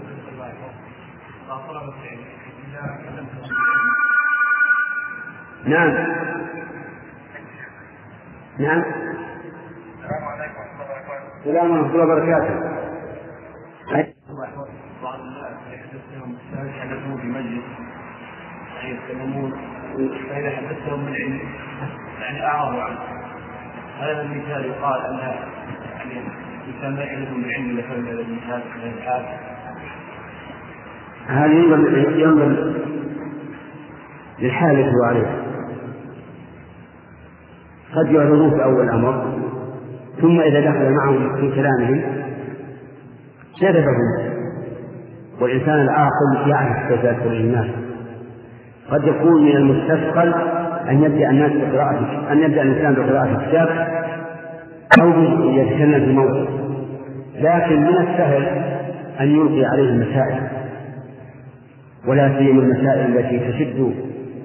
نعم نعم. السلام ورحمة الله وبركاته. بعض الناس يحدثهم يحدثون في مجلس يعني يتكلمون، فإذا حدثهم من علم يعني أعرضوا عنه. هذا المثال يقال أن يعني الإنسان لا يحدث من علم إلا فهم هذا المثال من الحال. هذا ينظر للحال التي هو عليها. قد يعرضون في أول الأمر، ثم إذا دخل معهم في كلامهم جذبهم. والإنسان العاقل يعرف كيف يدخل الناس. قد يكون من المستثقل أن يبدأ الناس بقراءة أن يبدأ الإنسان بقراءة الكتاب أو يتكلم في موضوع، لكن من السهل أن يلقي عليه المسائل، ولا سيما المسائل التي تشد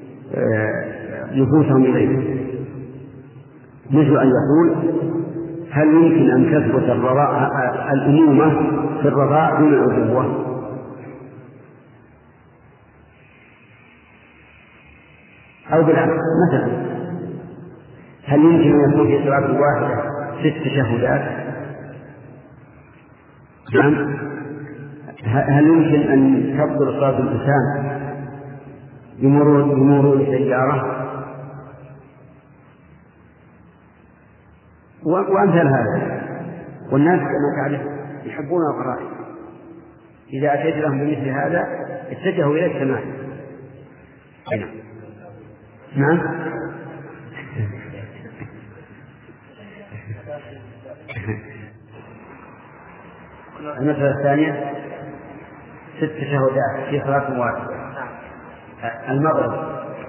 نفوسهم إليه، مثل أن يقول: هل يمكن أن تثبت الأمومة في الرضاع دون الأبوة؟ أو بالعكس، مثلا هل يمكن أن يكون في صلاة واحدة ست تشهدات؟ نعم. هل يمكن أن تبطل صلاة الإنسان بمرور سيارة؟ وأمثال هذا. والناس كما تعرف يحبون القرائن، إذا أتيت لهم بمثل هذا اتجهوا إلى السماء. نعم نعم. المسألة الثانية ست تشهدات في صلاة واحدة. المغرب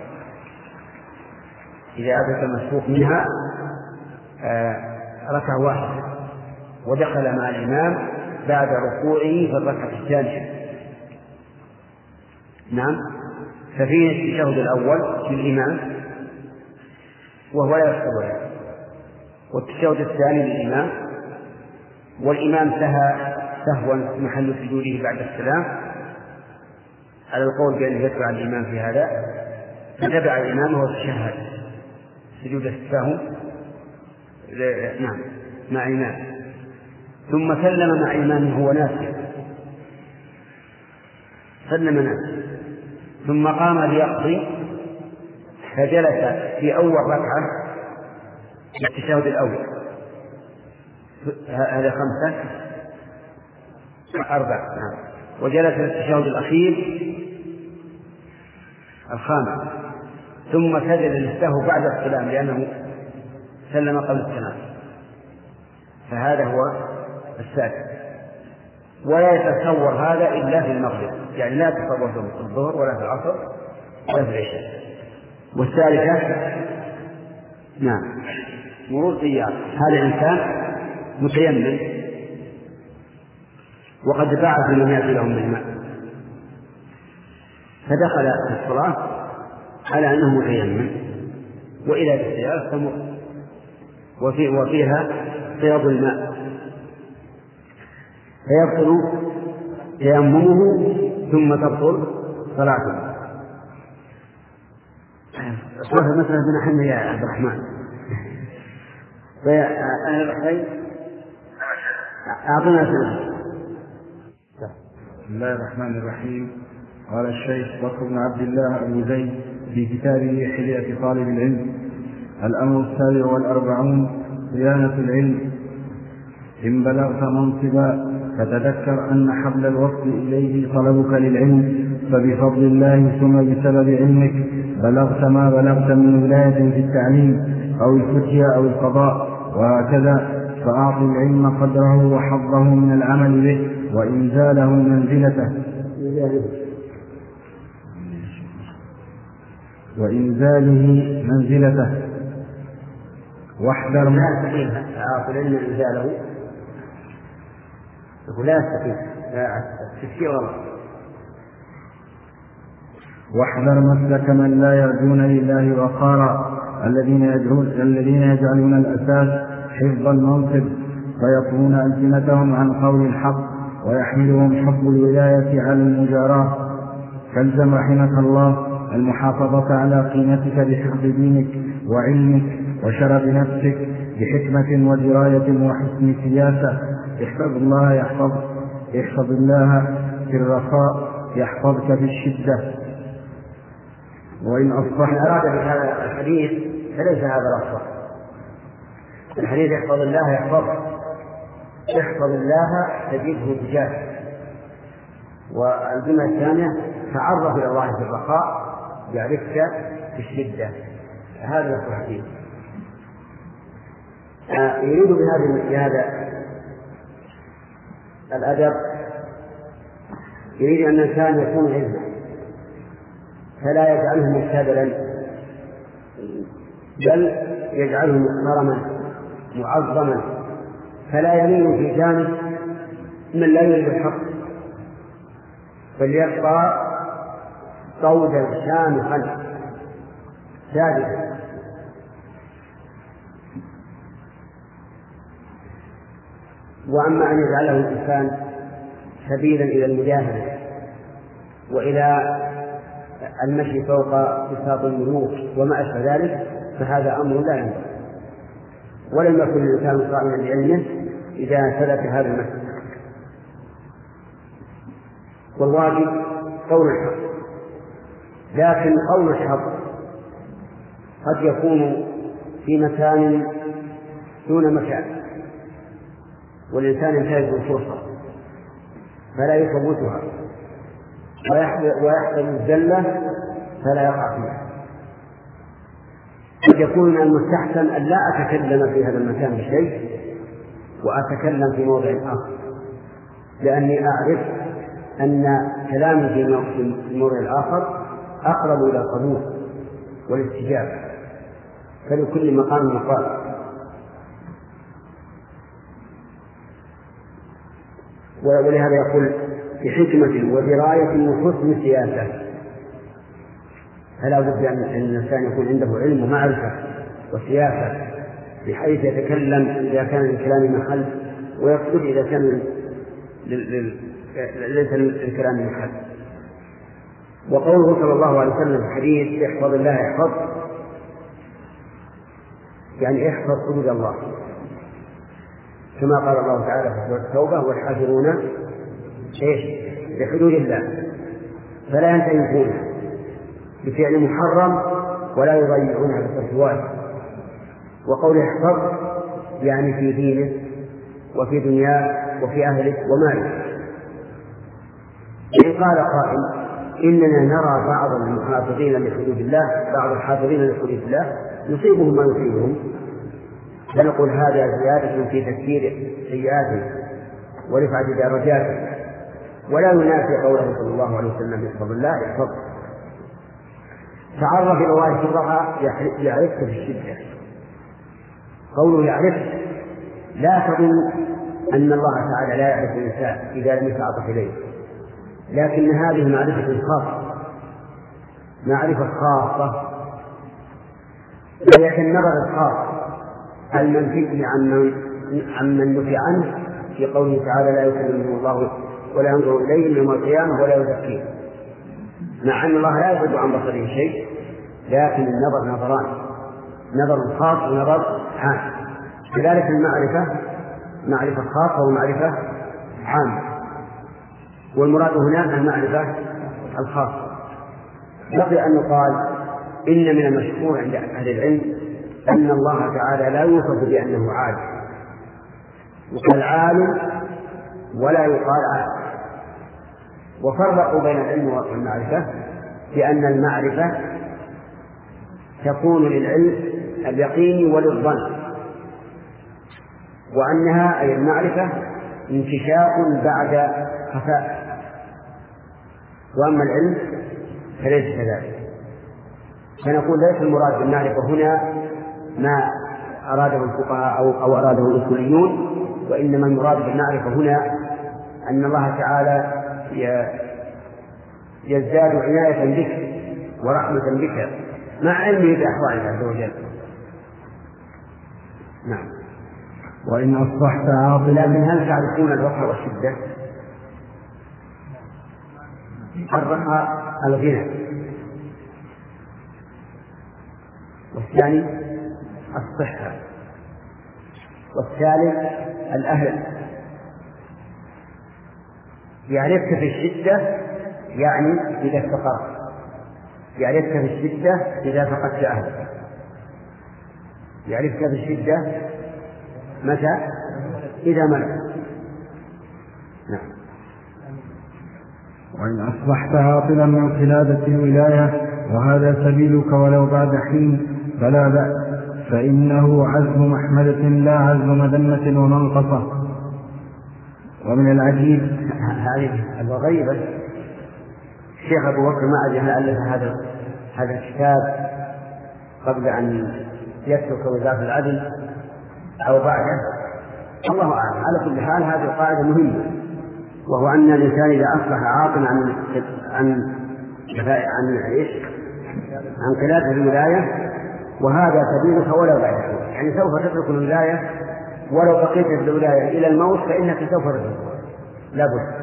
إذا أدرك المسبوق منها ركعة واحدة ودخل مع الإمام بعد ركوعه في الركعة الثانية. نعم. ففيه التشهد الأول للإمام وهو لا يستوعب، والتشهد الثاني للإمام، والإمام سهى سهوا محل سجوده بعد السلام على القول بأنه يتبع الإمام في هذا، فتبع الإمام وهو تشهد سجود السهو نعم مع إمام، ثم سلم مع إمامه هو ناسي، سلم ناسي، ثم قام ليقضي فجلس في أول ركعة التشهد الأول. هذا خمسة أربعة نعم. وجلس التشهد الأخير الخامس، ثم سجد للسهو بعد السلام لأنه سلم قبل السلام، فهذا هو السادس. ولا يتصور هذا إلا في المغرب، يعني لا يتصور في الظهر ولا في العصر ولا في العشاء. والثالثة نعم مرور سيارة، هذا إنسان متيمم وقد بعث من يأتي لهم بالماء فدخل في الصلاة على أنه متيمم وإلى السيارة تمر وفي وفيها فيض الماء فيبطل تيممه ثم تبطل صلاته. صلاة مثلا بن حمد يا عبد الرحمن فأهل الخير أعطنا سنة. بسم الله الرحمن الرحيم. قال الشيخ بكر بن عبد الله أبو زيد في كتابه حلية طالب العلم: الأمر السابع والأربعون صيانة العلم. إن بلغت منصبا فتذكر أن حبل الوصل إليه طلبك للعلم، فبفضل الله ثم بسبب علمك بلغت ما بلغت من ولاية في التعليم أو الفتية أو القضاء، وهكذا. فأعط العلم قدره وحظه من العمل به وإنزاله منزلته وإنزاله منزلته واحذر لا يستقيم أعط العلم إنزاله لا يستقيم التفسير غلط. واحذر مسلك من لا يرجون لله وقارا، الذين يجعلون الذين يجعلون الأساس حفظ المنصب فيطوون ألسنتهم عن قول الحق ويحملهم حب الولاية على المجاراة. فالزم رحمك الله المحافظة على قيمتك بحفظ دينك وعلمك وشرف نفسك بحكمة ودراية وحسن سياسة. احفظ الله يحفظ احفظ الله في الرخاء يحفظك في الشدة. وإن أصبح أراد بهذا الحديث فليس هذا الأصح. الحديث احفظ الله يحفظ احفظ الله تجده تجاهك. والجملة الثانية تعرف إلى الله في الرخاء يعرفك في الشدة. هذا هو الحديث. يريد بهذا الأدب يريد أن الإنسان يكون علما فلا يجعله مستبلا بل يجعله محترما معظما، فلا يميل في جانب من لا يريد الحق، بل يبقى صودا شامخا ثابتا. وأما أن يجعله الإنسان سبيلا إلى المجاهدة وإلى المشي فوق بساط الملوك وما أشبه ذلك فهذا أمر لا ينبغي، ولم يكن الإنسان صائما بعلمه إذا سلك هذا المسلك. والواجب قول الحق، لكن قول الحق قد يكون في مكان دون مكان والإنسان ينتهز الفرصة فلا يفوتها ويحصل الزلة فلا يقع فيها. قد يكون من المستحسن أن لا أتكلم في هذا المكان بشيء وأتكلم في موضع آخر، لأني أعرف أن كلامي في الموضع الآخر أقرب إلى القبول والاستجابة، فلكل مقام مقال. ولهذا يقول بحكمة ودراية وحسن سياسة، فلا بد أن الإنسان يكون عنده علم ومعرفة وسياسة بحيث يتكلم إذا كان للكلام محل ويقصد إذا كان ليس للكلام محل. وقوله صلى الله عليه وسلم في الحديث احفظ الله يحفظ، يعني احفظ حدود الله كما قال الله تعالى في سورة التوبة والحافظون ايش لحدود الله فلا ينتهكون بفعل محرم ولا يضيعونها بترك واجب. وقول احفظ يعني في دينه وفي دنياه وفي أهله وماله. إن قال قائل إننا نرى بعض المحافظين لحدود الله بعض الحافظين لحدود الله يصيبهم ما يصيبهم، فنقول هذا زيادة في تكثير سيئاته ورفعة درجاته، ولا ينافي قوله صلى الله عليه وسلم بفضل الله الفضل. تعرف إلى الله سرها يعرفك في الشدة. قوله يعرفك لا تظن أن الله تعالى لا يعرف الإنسان إذا لم يتعاطف إليه، لكن هذه معرفة خاصة، معرفة خاصة وهي كالنظر الخاص المنفي عن من نفي عنه في قوله تعالى لا يكلمهم الله ولا ينظر إليهم يوم القيامة ولا يزكيهم، مع أن الله لا يغض عن بصره شيء، لكن النظر نظران، نظر خاص ونظر عام. كذلك المعرفة معرفة خاصة ومعرفة عامة، والمراد هنا المعرفة الخاصة. بقي أن يقال إن من المشهور عند أهل العلم أن الله تعالى لا يوصف بأنه عالم، يقال عالم ولا يقال عالم، وفرقوا بين العلم والمعرفة بأن المعرفة تكون للعلم اليقين وللظن، وأنها أي المعرفة انكشاف بعد خفاء، وأما العلم فليس كذلك. فنقول ليس المراد بالمعرفة هنا ما أراده الفقهاء أو, أو أراده الأصوليون، وإنما المراد بالمعرفة هنا أن الله تعالى يزداد عناية بك ورحمة بك مع علمه بأحوالك عز وجل. نعم. وإن أصبحت عاطلا. لكن هل تعرفون الرخاء والشدة؟ الرخاء الغنى، والثاني الصحة، والثالث الأهل. يعرفك في الشدة يعني إذا افتقرت، يعرفك في الشدة إذا فقدت أهلك، يعرفك في الشدة متى؟ إذا ملك. نعم. وإن أصبحت عاطلا من قلادة الولاية وهذا سبيلك ولو بعد حين فلا بأس، فإنه عزم محمدة لا عزم مذمة ومنقصة. ومن العجيب هذه الغريبة الشيخ أبو بكر ما أدري ألف هذا هذا الكتاب قبل أن يترك وزارة العدل أو بعده، الله أعلم. على كل حال هذه القاعدة مهمة، وهو أن الإنسان إذا أصبح عاطلا عن عن عن إيش عن قلادة الولاية وهذا سبيلك ولو بعد حين، يعني سوف تترك الولاية ولو بقيت في الولاية إلى الموت فإنك سوف تتركها لا بد،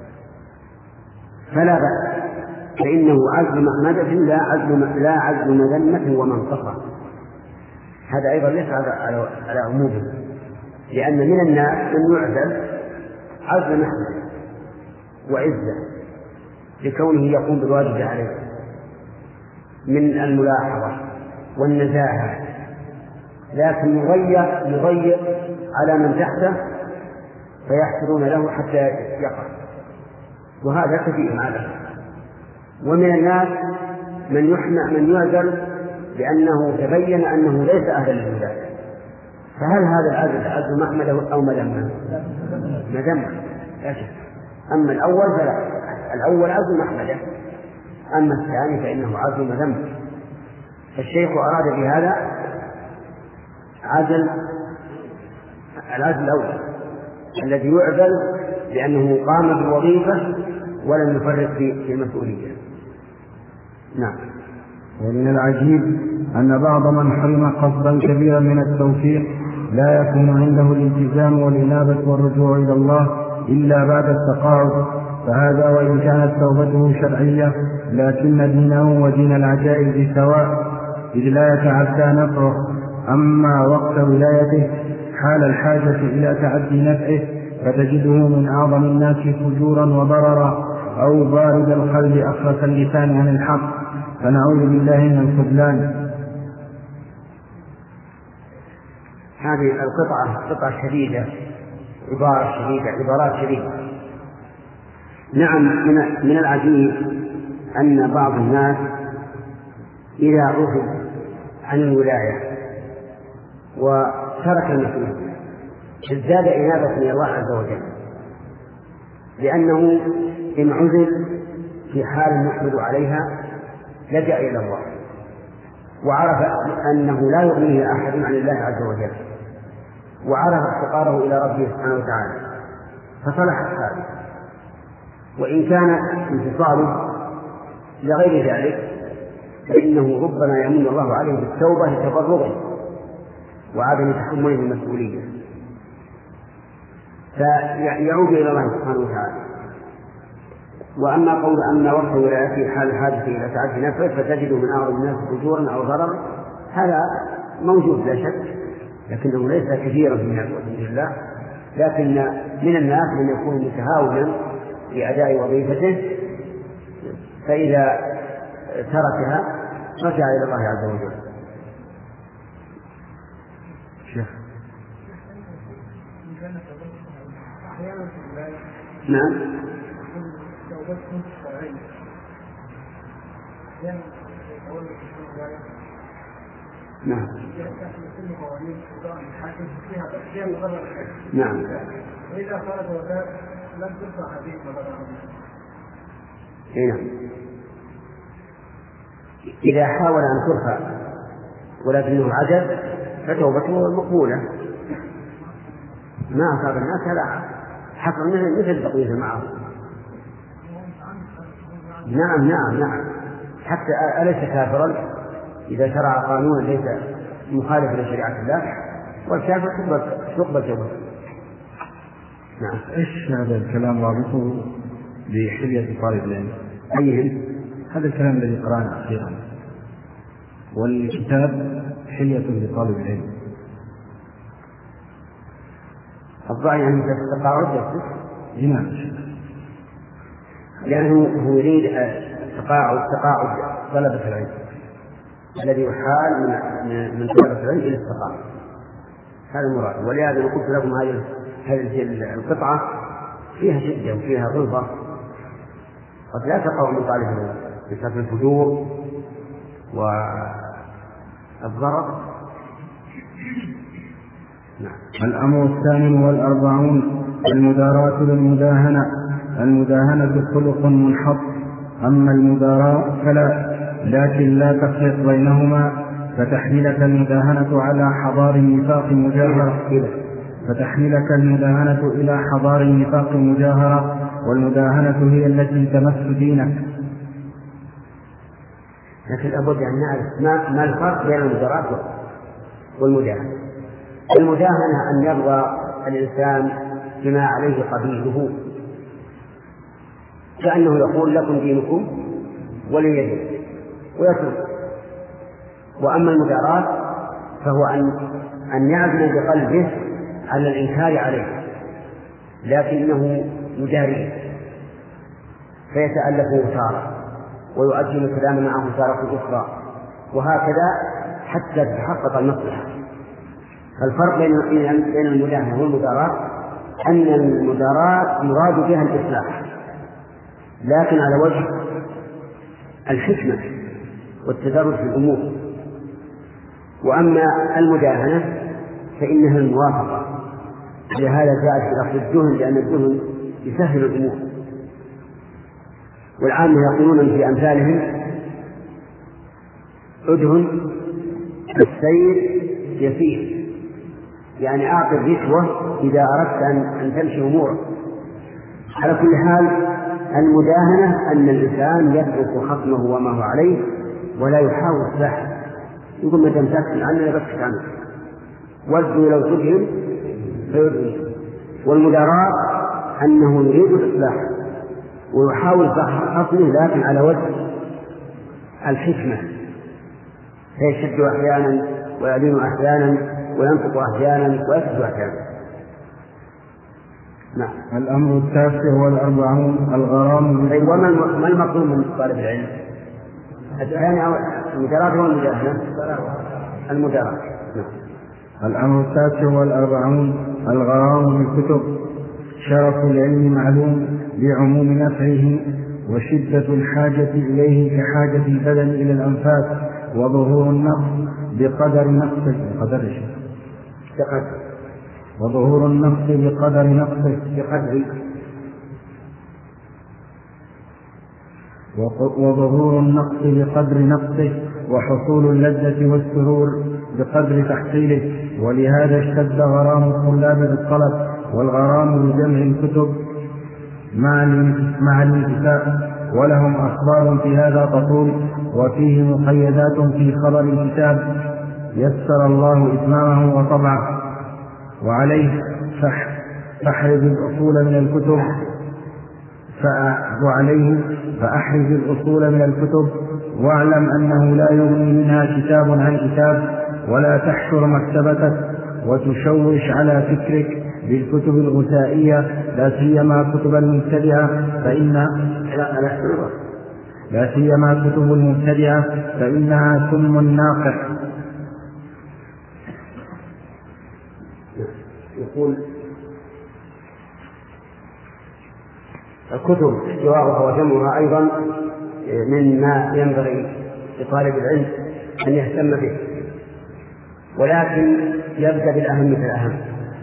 فلا بأس، فإنه عزم محمدة لا عزم لا عزم مذمة ومنقصة. هذا أيضا ليس على على عمومه، لأن من الناس من يعزل عزم محمد وعزة لكونه يقوم بالواجب عليه من الملاحظة والنزاهة، لكن يضيق يضيق على من تحته فيحصلون له حتى يقع، وهذا كثير معه. ومن الناس من يحمى من يعزل لأنه تبين أنه ليس أهلا للولاية، فهل هذا العزل عزل محمد أو مذمة؟ مذمة لا شك. أما الأول فلا، الأول عزل محمد، أما الثاني فإنه عزل مذمة. الشيخ أراد بهذا عزل العزل الأول الذي يعزل لأنه قام بالوظيفة ولم يفرق في المسؤولية. نعم. ومن العجيب أن بعض من حرم قصدا كبيرا من التوفيق لا يكون عنده الالتزام والإنابة والرجوع إلى الله إلا بعد التقاعد، فهذا وإن كانت توبته شرعية لكن دينه ودين العجائز سواء، إذ لا يتعدى نفعه. أما وقت ولايته حال الحاجة إلى تعدي نفعه فتجده من أعظم الناس فجورا وضررا، أو بارد القلب أخرس اللسان عن الحق، فنعوذ بالله من الخذلان. هذه القطعة قطعة شديدة، عبارة شديدة، عبارات شديدة. نعم. من العجيب أن بعض الناس إذا عفوا عن الولاية وترك المسؤولية ازداد إنابة إلى الله عز وجل، لأنه إن عزل في حال يحمد عليها لجأ إلى الله وعرف أنه لا يغنيه أحد عن الله عز وجل، وعرف افتقاره إلى ربه سبحانه وتعالى، فصلحت حاله. وإن كان انفصاله لغير ذلك فإنه ربما يمن الله عليه بالتوبة لتبرغه وعدم تحمله المسؤولية، فيعود إلى الله سبحانه وتعالى. وأما قول أن وقت ولايته حال الحادث إلى تعدي نفسه فتجد من أعظم الناس فجورا أو ضررا، هذا موجود لا شك، لكنه ليس كثيرا من الحمد لله. لكن من الناس من يكون متهاونا في أداء وظيفته، فإذا تركها رجع إلى الله عز وجل. شيخ نعم نعم نعم وإذا خرج وذاك لم ترفع حديث ولا نعم. إذا حاول أن ترفع ولكنه عجز فتوبته مقبولة، ما أصاب الناس هذا حصل مثل مثل بقية معه. نعم نعم نعم حتى أليس كافرا إذا شرع قانونا ليس مخالفا لشريعة الله، والكافر تقبل توبته. نعم. إيش هذا الكلام رابطه بحلية طالب العلم؟ أيهم؟ هذا الكلام الذي قرأناه أخيرا، والكتاب حلية لطالب العلم. الظاهر يعني التقاعد نعم، لأنه هو يريد تقاعد تقاعد طلبة العلم الذي يحال من من طلبة العلم إلى التقاعد، هذا المراد. ولهذا قلت لكم هذه هذه القطعة فيها شدة وفيها غلظة قد لا تقع من طالب العلم بسبب الفجور والضرر. نعم. الأمر الثامن والأربعون المداراة للمداهنة. المداهنة خلق منحط، أما المداراة فلا، لكن لا تفرق بينهما، فتحملك المداهنة على حضار النفاق مجاهرة فتحملك المداهنة إلى حضار النفاق مجاهرة، والمداهنة هي التي تمس دينك. لكن لابد أن نعرف ما, ما الفرق بين المداراة والمداهنة. المداهنة أن يرضى الإنسان بما عليه قبيله، كأنه يقول لكم دينكم ولي دين ويترك. وأما المداراة فهو أن أن يعزم بقلبه على الإنكار عليه لكنه يداريه فيتألفه تارة ويؤجل الكلام معه تارة أخرى، وهكذا حتى تتحقق المصلحة. الفرق بين المداهنة والمداراة أن المداراة يراد بها الإصلاح لكن على وجه الحكمة والتدرج في الأمور، وأما المداهنة فإنها الموافقة. لهذا جاءت في لفظ الدهن لأن الدهن يسهل الأمور. والعامة يقولون في أمثالهم أدهن السير يسير، يعني أعطي الرشوة إذا أردت أن تمشي أمورك. على كل حال المداهنة أن الإنسان يترك خصمه وما هو عليه ولا يحاول إصلاحه، يقول ما دام تسكت عنه بسكت عنه، وجهه لو تدهن فيدهن. والمداراة أنه يريد الإصلاح ويحاول إصلاح خصمه لكن على وجه الحكمة، فيشد أحيانا ويعلن أحيانا وينطق أحيانا ويسكت أحيانا. نعم. الأمر التاسع والأربعون الغرام. طيب وما ما المطلوب من طالب العلم؟ الثاني أو المداراة والمداهنة؟ المداراة. نعم. الأمر التاسع والأربعون الغرام بالكتب. شرف العلم معلوم بعموم نفعه وشدة الحاجة إليه كحاجة البدن إلى الأنفاس، وظهور النقص بقدر نقصه بقدر بقدر وظهور النقص بقدر نقصه بقدر وظهور النقص بقدر نقصه، وحصول اللذة والسرور بقدر تحصيله. ولهذا اشتد غرام الطلاب بالطلب، والغرام بجمع الكتب مع الانتفاع، ولهم أخبار في هذا تطول، وفيه مقيدات في خبر الكتاب يسر الله إتمامه وطبعه. وعليه فاحرز الأصول من الكتب وعليه فأحرز الأصول من الكتب، واعلم أنه لا يغني منها كتاب عن كتاب، ولا تحشر مكتبتك وتشوش على فكرك بالكتب الغثائية، لا سيما كتب المبتدعة فإن لا سيما كتب المبتدعة فإنها سم ناقح. يقول الكتب استواءها وجمعها أيضا مما ينبغي لطالب العلم أن يهتم به، ولكن يبدأ بالأهم فالأهم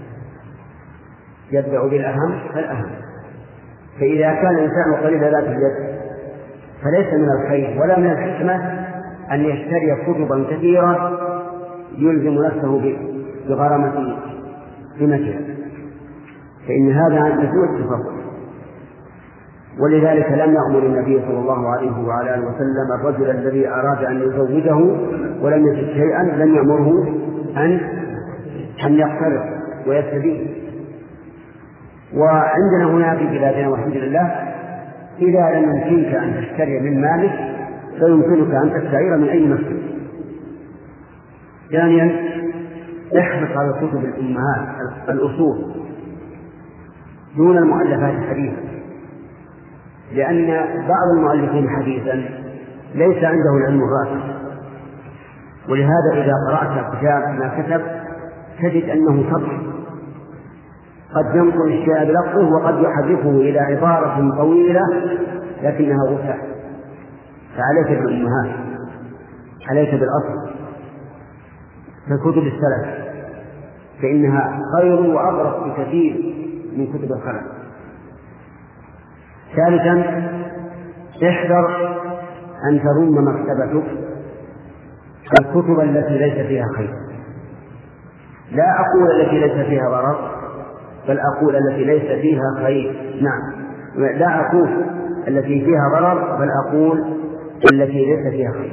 يبدأ بالأهم فالأهم فإذا كان الإنسان قليل ذات اليد فليس من الخير ولا من الحكمة أن يشتري كتبا كثيرة يلزم نفسه بغرامة قيمتها، فإن هذا نسوء التفضل. ولذلك لم يأمر النبي صلى الله عليه وعلى آله وسلم الرجل الذي أراد أن يزوجه ولم يجد شيئا لم يأمره أن أن يقترض ويستدين. وعندنا هنا في بلادنا والحمد لله إذا لم يمكنك أن تشتري من مالك فيمكنك أن تستعير من أي مسجد. ثانيا احرص على كتب الأمهات الأصول دون المؤلفات الحديثة، لأن بعض المؤلفين حديثا ليس عنده العلم الراسخ، ولهذا إذا قرأت كتاب ما كتب تجد أنه سطر قد ينقل الشيء بلفظه وقد يحرفه إلى عبارة طويلة لكنها غثاء. فعليك بالأمهات، عليك بالأصل ككتب السلف، فإنها خير وأبرك بكثير من كتب الخلف. ثالثا احذر أن ترم مكتبتك الكتب التي ليس فيها خير. لا أقول التي ليس فيها ضرر، بل أقول التي ليس فيها خير. نعم، لا أقول التي فيها ضرر، بل أقول التي ليس فيها خير،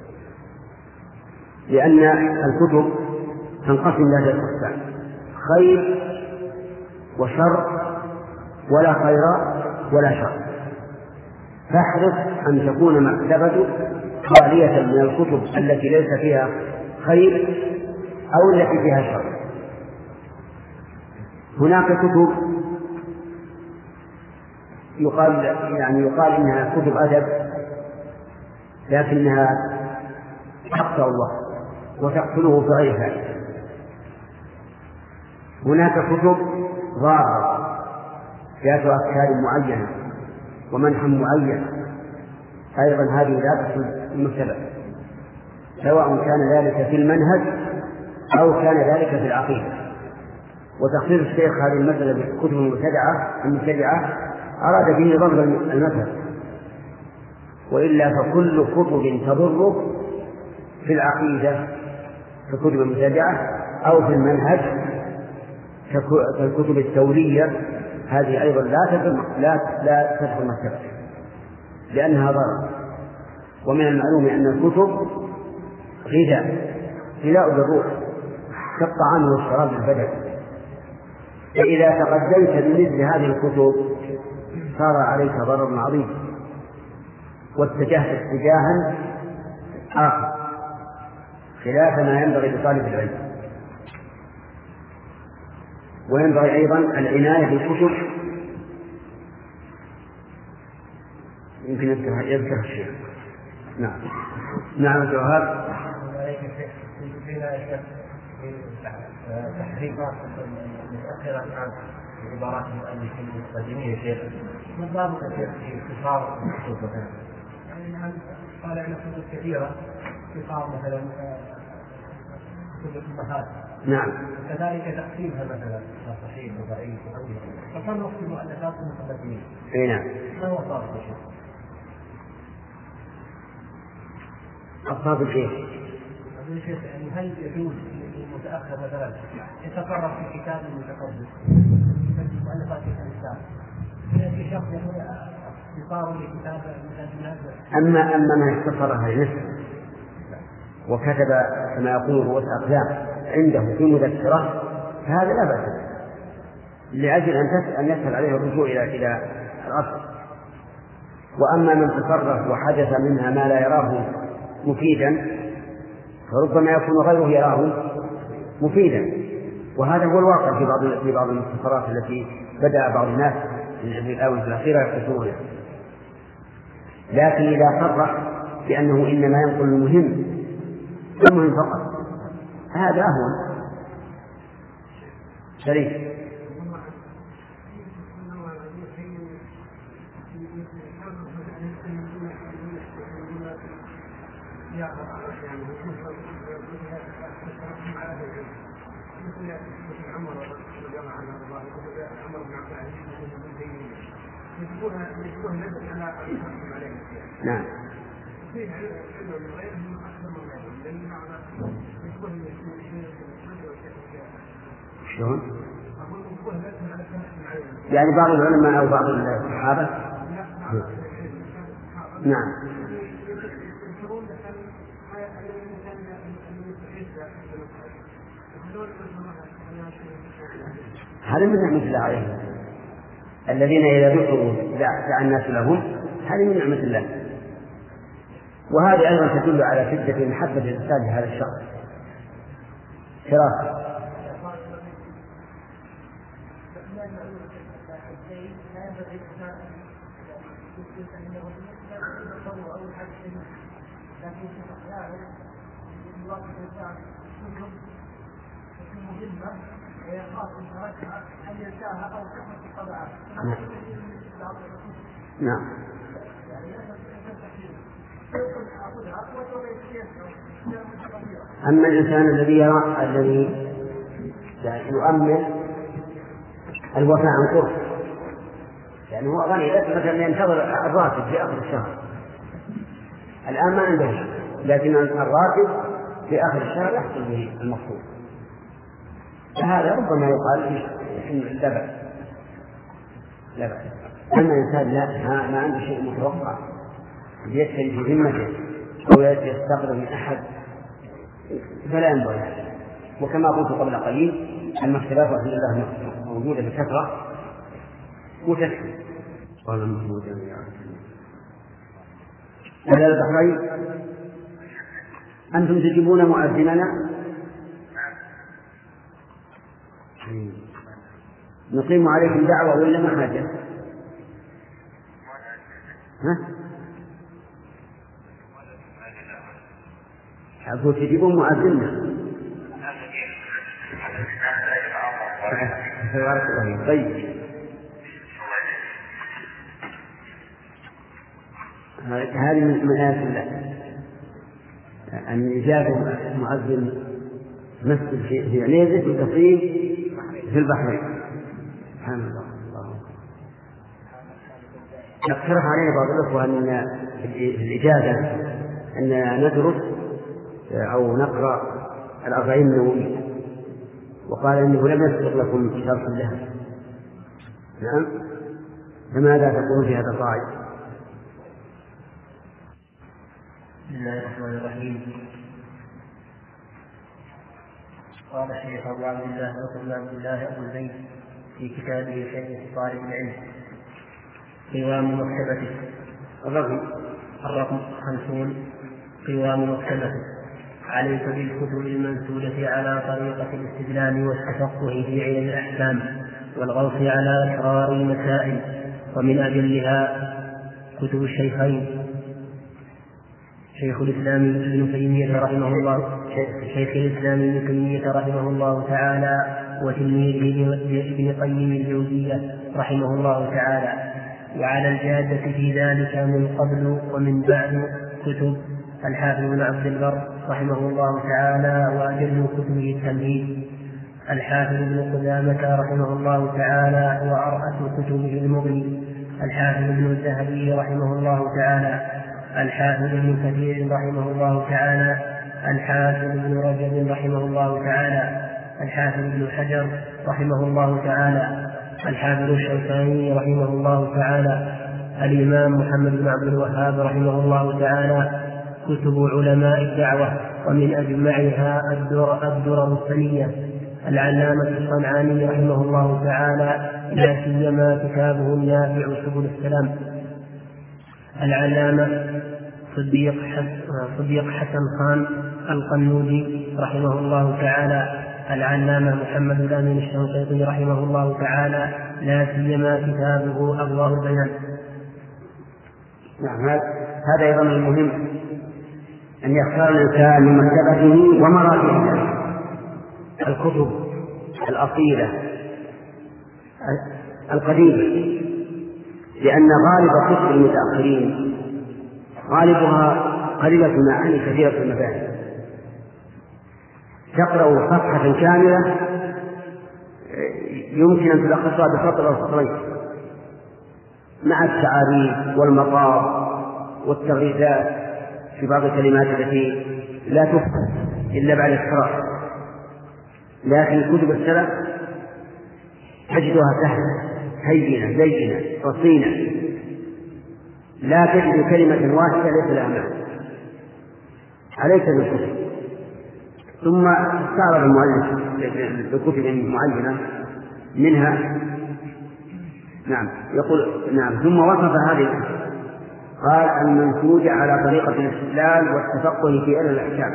لأن الكتب تنقسم إلى أقسام: خير وشر، ولا خير ولا شر. فاحرص أن تكون مكتبتك خالية من الكتب التي ليس فيها خير أو التي فيها شر. هناك كتب يقال يعني يقال إنها كتب أدب لكنها تقتل الله وتقتله في غير فائدة. هناك كتب ضارة ذات أفكار معينة ومنح معين، أيضا هذه لا تحصل المكتبة، سواء كان ذلك في المنهج أو كان ذلك في العقيدة. وتخصيص الشيخ هذه المسألة بالكتب المبتدعة المبتدعة أراد به ضرب المثل، وإلا فكل كتب تضر في العقيدة ككتب المبتدعة أو في المنهج كالكتب التورية، هذه أيضا لا تدخل لا لا تدخل مكتبة لأنها ضرر. ومن المعلوم أن الكتب غذاء غذاء بالروح كالطعام والشراب بالبدن، فإذا تقدمت بمثل هذه الكتب صار عليك ضرر عظيم واتجهت اتجاها آخر خلاف ما ينبغي لطالب العلم. وينبغي أيضا العناية بالكتب. يمكن يذكر الشيخ. نعم نعم الجوهر. تحريفات متأخرة عن عبارات المؤلفين المقدمين يا شيخ، من باب كثير في اختصار النصوص مثلا، يعني قال عن كتب كثيرة اختصار مثلا كتب الأمهات. نعم. كذلك تقسيمها مثلا صحيح وضعيف وغيره، فصرف في مؤلفات المقدمين. اي نعم. ما هو صار يا شيخ؟ أصاب الشيخ. يعني هل يجوز المتأخر مثلا يتفرغ في كتاب متقدم مؤلفات الإسلام يأتي شخص يقول اختصار لكتاب أما أما من اختصرها لنفسه وكتب كما يقول رؤوس أقلام عنده في مذكرة فهذا لا بأس به، لأجل أن يسهل عليه الرجوع إلى إلى الأصل. وأما من تصرف وحدث منها ما لا يراه مفيدا فربما يكون غيره يراه مفيدا، وهذا هو الواقع في بعض في بعض المختصرات التي بدأ بعض الناس في الآونة الأخيرة يختصرونها. لكن إذا صرح بأنه إنما ينقل المهم المهم فقط هذا أهون شريف. نعم. شلون؟ يعني بعض العلماء أو بعض الصحابة. نعم. هذا من نعمة الله عليهم، الذين إذا ذكروا دعا الناس لهم، هذه من نعمة الله. وهذه أيضا تدل على شدة محبة الإنسان لهذا الشخص. شرف. نعم. أما الإنسان الذي يرى الذي يؤمل الوفاء عن قرب، يعني هو غني مثلا ينتظر الراتب في آخر الشهر، الآن ما عنده شيء، لكن الراتب في آخر الشهر يحصل به المقصود، فهذا ربما يقال لا بأس لا بأس. أما الإنسان لا ما عنده شيء متوقع يدخل في ذمته أو يستقبل من أحد فلا ينبغي هذا. وكما قلت قبل قليل المكتبات رحمه الله موجودة بكثرة وتكفي. قال محمود هذا البحرين أنتم تجيبون مؤذننا نقيم عليكم دعوة ولا ما حاجة؟ ها؟ أقول تجيبون مؤذننا. طيب هذه من آيات الله أن يجاب مؤذن مسجد في عنيزة وتصيب في البحرين. سبحان الله. نقترح علينا بعض الأخوة أن الإجازة أن ندرس أو نقرأ الأربعين النووية، وقال إنه لم يسبق لكم شرح لها. نعم، فماذا تقول في هذا الرأي؟ بسم الله الرحمن الرحيم. قال الشيخ أبو عبد الله بن عبد الله أبو زيد في كتابه شيخ طالب العلم قوام مكتبته الرقم الرقم خمسون قوام مكتبته عليك بالكتب المنسوبة على طريقة الاستدلال والتفقه في علم الأحكام والغوص على أسرار المسائل، ومن أجلها كتب الشيخين شيخ الإسلام ابن تيمية رحمه الله شيخ الإسلام ابن تيمية رحمه الله تعالى وتلميذه ابن قيم الجوزية رحمه الله تعالى. وعلى الجادة في ذلك من قبل ومن بعد كتب الحافظ بن عبد البر رحمه الله تعالى وأجل كتبه التمهيد الحافظ بن قدامة رحمه الله تعالى وأرأس كتبه المغني الحافظ بن الذهبي رحمه الله تعالى. الحافظ ابن كثير رحمه الله تعالى، الحافظ ابن رجب رحمه الله تعالى، الحافظ ابن حجر رحمه الله تعالى، الحافظ الشوكاني رحمه الله تعالى، الإمام محمد بن عبد الوهاب رحمه الله تعالى، كتب علماء الدعوة ومن أجمعها الدر الدرر الثانية، العلامة الصنعاني رحمه الله تعالى لا سيما كتابه النافع سبل السلام، العلامة صديق حسن, صديق حسن خان القنودي رحمه الله تعالى، العلامة محمد الأمين الشنقيطي رحمه الله تعالى لا سيما كتابه أضواء البيان. نعم، هذا أيضا المهم أن يختار الإنسان من مكتبته ومراجعه الكتب الأصيلة القديمة، لأن غالب كتب المتأخرين غالبها قليلة المعاني كثيرة المباني. تقرأ صفحة كاملة يمكن أن تلخصها بسطر أو سطرين مع التعاريف والمطار والتغريدات في بعض الكلمات التي لا تفهم إلا بعد الشرح. لكن كتب السلف تجدها سهلة هينة زينة رصينة، لا تجد كلمة واحدة ليس لها معنى، عليك بالكتب. ثم استعرض المؤلف بكتب معينة منها، نعم يقول نعم ثم وصف هذه الكتب، قال المنسوج على طريقة الاستدلال والتفقه في علم الأحكام،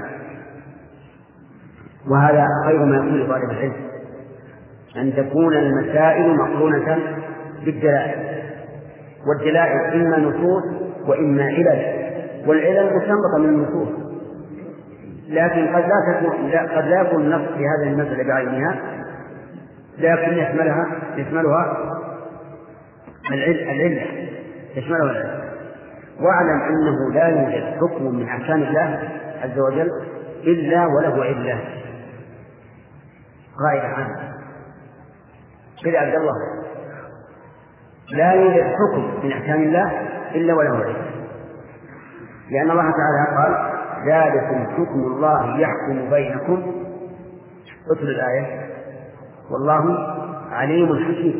وهذا خير ما يكون لطالب العلم، أن تكون المسائل مقرونة بالدلائل، والدلائل إما نصوص وإما علل، والعلل مستنبطة من النصوص، لكن قد لا تكون قد لا يكون النص في هذه المسألة بعينها، لكن يشملها يشملها العلة يشملها العلة. واعلم أنه لا يوجد حكم من أحكام الله عز وجل إلا وله علة. قائدة عامة كذا عبد الله، لا يوجد حكم من أحكام الله إلا وله علة، لأن الله تعالى قال ذلكم حكم الله يحكم بينكم. اتل الآية والله عليم حكيم.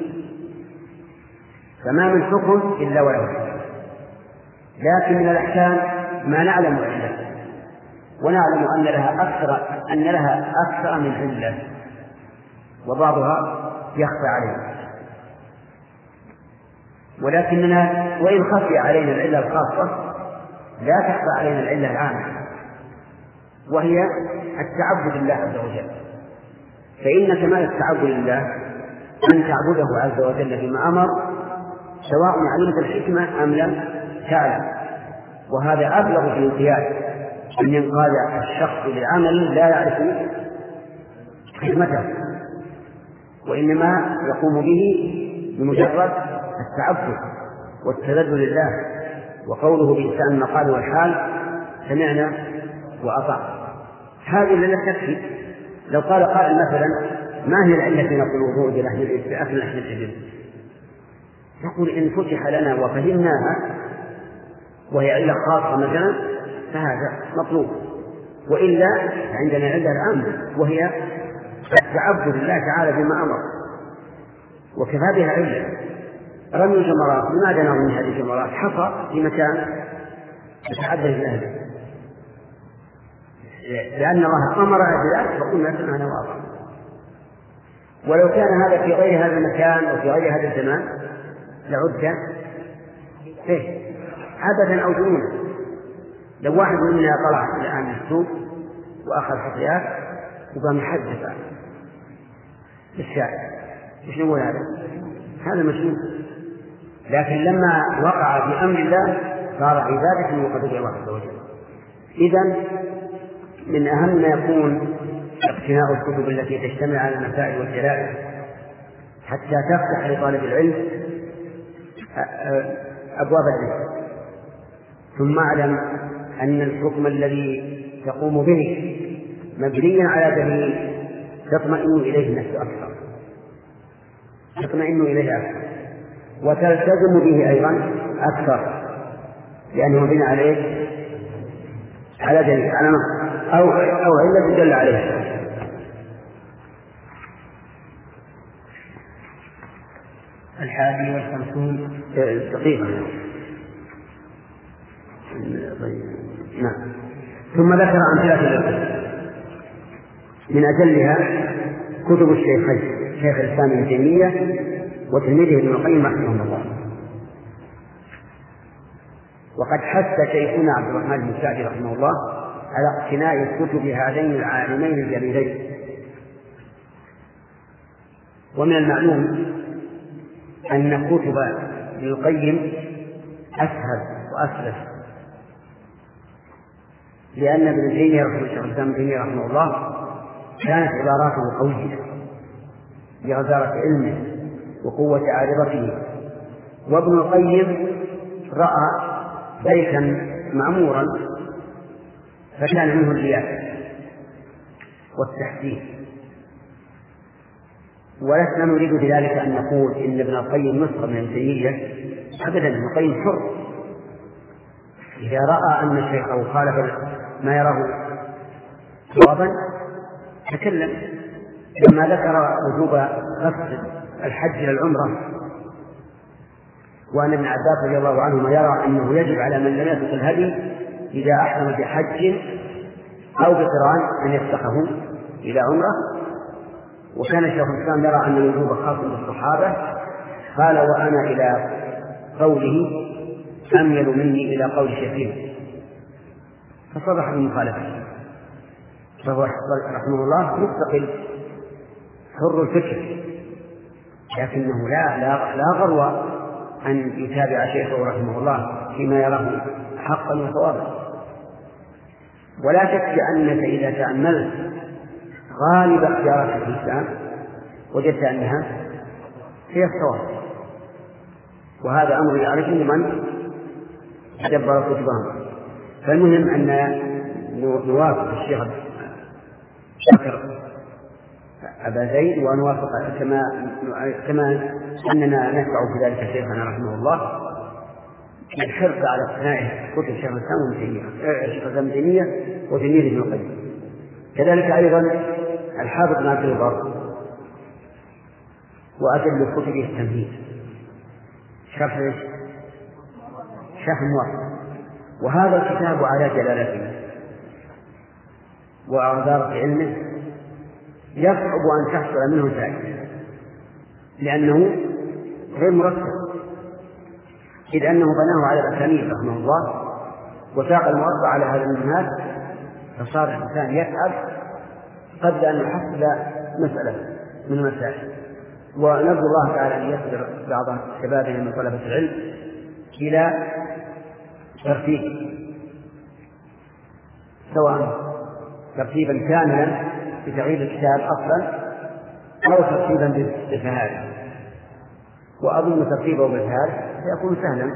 فما من حكم إلا وله علة، لكن من الأحكام ما نعلم علة، ونعلم أن لها أكثر أن لها أكثر من علة، وبعضها يخفى علينا، ولكننا وإن خفي علينا العلة الخاصة لا تخفى علينا العلة العامة، وهي التعبد لله عز وجل. فإن كمال التعبد لله أن تعبده عز وجل بما أمر، سواء علمت الحكمة أم لم تعلم. وهذا أبلغ في الانقياد أن ينقاد الشخص لعمل لا يعرف حكمته، وإنما يقوم به بمجرد التعبد والتذلل لله، وقوله بلسان المقال والحال سمعنا وأطعنا. هذه لا تكفي. لو قال قائل مثلا ما هي العلة في نقل الوضوء بأكل لحم الإبل؟ نقول إن فتح لنا وفهمناها وهي علة خاصة مثلا فهذا مطلوب، وإلا عندنا علة العامة وهي التعبد لله تعالى بما أمر، وكفى بها علة. رمي الجمرات، لماذا نرمي هذه الجمرات؟ حصى في مكان يتعبد لله، لأن الله أمر بذلك فقلنا سمعنا وأطعنا. ولو كان هذا في غير هذا المكان أو في غير هذا الزمان لعد إيه عبثا أو جنونا. لو واحد منا طلع الآن من السوق وأخذ حصيات وقام يحدث بالشارع، إيش نقول هذا؟ هذا مشروع. لكن لما وقع بأمر الله صار عبادة وقد الله عز وجل. إذن من أهم ما يكون اقتناء الكتب التي تجتمع على المسائل والدلائل حتى تفتح لطالب العلم أبواب العلم. ثم اعلم أن الحكم الذي تقوم به مبنيا على دليل تطمئن إليه النفس أكثر تطمئن إليه أكثر وتلتزم به أيضا أكثر لأنه بنى عليه على دليل على نص أو أو علة دل عليه. الحادي والخمسون دقيقة. نعم. ثم ذكر أمثلة من أجلها كتب الشيخين شيخ الإسلام ابن تيمية وتلميذه ابن القيم رحمه الله. وقد حث شيخنا عبد الرحمن بن سعدي رحمه الله على اقتناء كتب هذين العالمين الجليلين. ومن المعلوم أن كتب ابن القيم أسهل وأسلس، لأن ابن تيمية رحمه الله كانت عباراته قوية بغزارة علمه وقوة عارضته، وابن القيم رأى بيتا معمورا فكان منه الرياء والتحسين. ولسنا نريد بذلك أن نقول إن ابن القيم نسخة من ابن تيمية، أبدا. ابن القيم حر، إذا رأى أن شيخه خالف ما يراه صوابا تكلم. لما ذكر وجوب قصد الحج إلى العمرة وأن ابن عباس رضي الله عنهما يرى أنه يجب على من لم يسق الهدي إذا أحرم بحج أو بقران أن يفسخه إلى عمرة، وكان شيخ الإسلام يرى أن الوجوب خاص بالصحابة، قال وأنا إلى قوله أميل مني إلى قول شيخه، فصرح بالمخالفة. فهو رحمه الله مستقل حر الفكر، لكنه لا لا, لا غرو أن يتابع شيخه رحمه الله فيما يراه حقا وصوابا. ولا شك أنك إذا تأملت غالب اختيارات الإسلام وجدت أنها هي الصواب، وهذا أمر يعرف لمن تدبر كتبهم. فالمهم أن نوافق الشيخ بكر أبا زيد ونوافق كما كما أننا نتبع في ذلك شيخنا رحمه الله الحرص على اقتناء كتب شيخ الإسلام ابن تيمية وتلميذه ابن القيم. كذلك أيضا الحافظ بن عبد البر وأجل كتبه التمهيد شرح شرح الموافق، وهذا الكتاب على جلالته وعذارة علمه يصعب أن تحصل منه فائدة، لأنه غير مرتب، إذ أنه بناه على الأسانيد رحمه الله وساق الموضع على هذا المنهاج، فصار الإنسان يتعب قبل أن يحصل مسألة من المسائل. ونرجو الله تعالى أن يصدر بعض شبابنا من طلبة العلم إلى ترتيب، سواء ترتيبا كاملا بتغيير الكتاب أصلا أو ترتيبا بالفهارس. وأظن ترتيبه بالفهارس سيكون سهلا،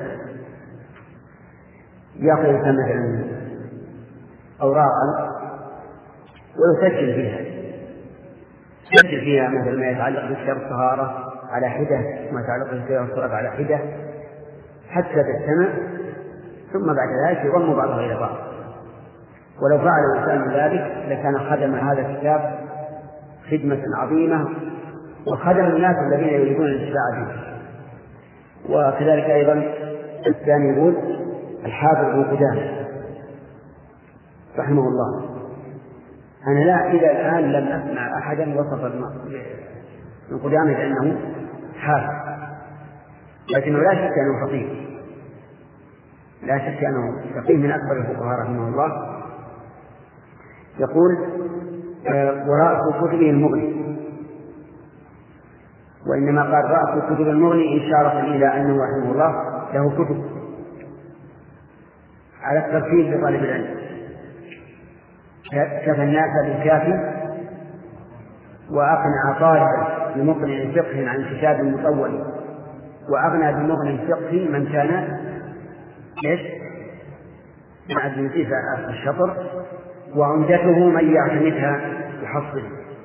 يأخذ الإنسان مثلا أوراقا ويسجل فيها يسجل فيها مثل ما يتعلق بكتاب الطهارة على حدة، ما يتعلق بكتاب الصلاة على حدة حتى تجتمع، ثم بعد ذلك يضم بعضها إلى بعض. ولو فعل الإنسان ذلك لكان خدم هذا الكتاب خدمة عظيمة وخدم الناس الذين يريدون الانتفاع به. وكذلك أيضا الثاني يقول الحافظ ابن قدامة رحمه الله، أنا لا إلى الآن لم أسمع أحدا وصف ابن قدامة بأنه حافظ، لكنه لا شك أنه فقيه، لا شك أنه فقيه من أكبر الفقهاء رحمه الله. يقول ورأس كتبه المغني، وإنما قال رأس كتب المغني إشارة إلى أنه رحمه الله له كتب على الترتيب لطالب العلم، كفى الناس بالكافي وأقنع طالبا بمقنع فقه عن كتاب مطول، وأغنى بمغني فقه من كان إيش مع الجنسية الشطر، وعمدته من يعتمدها يحصل.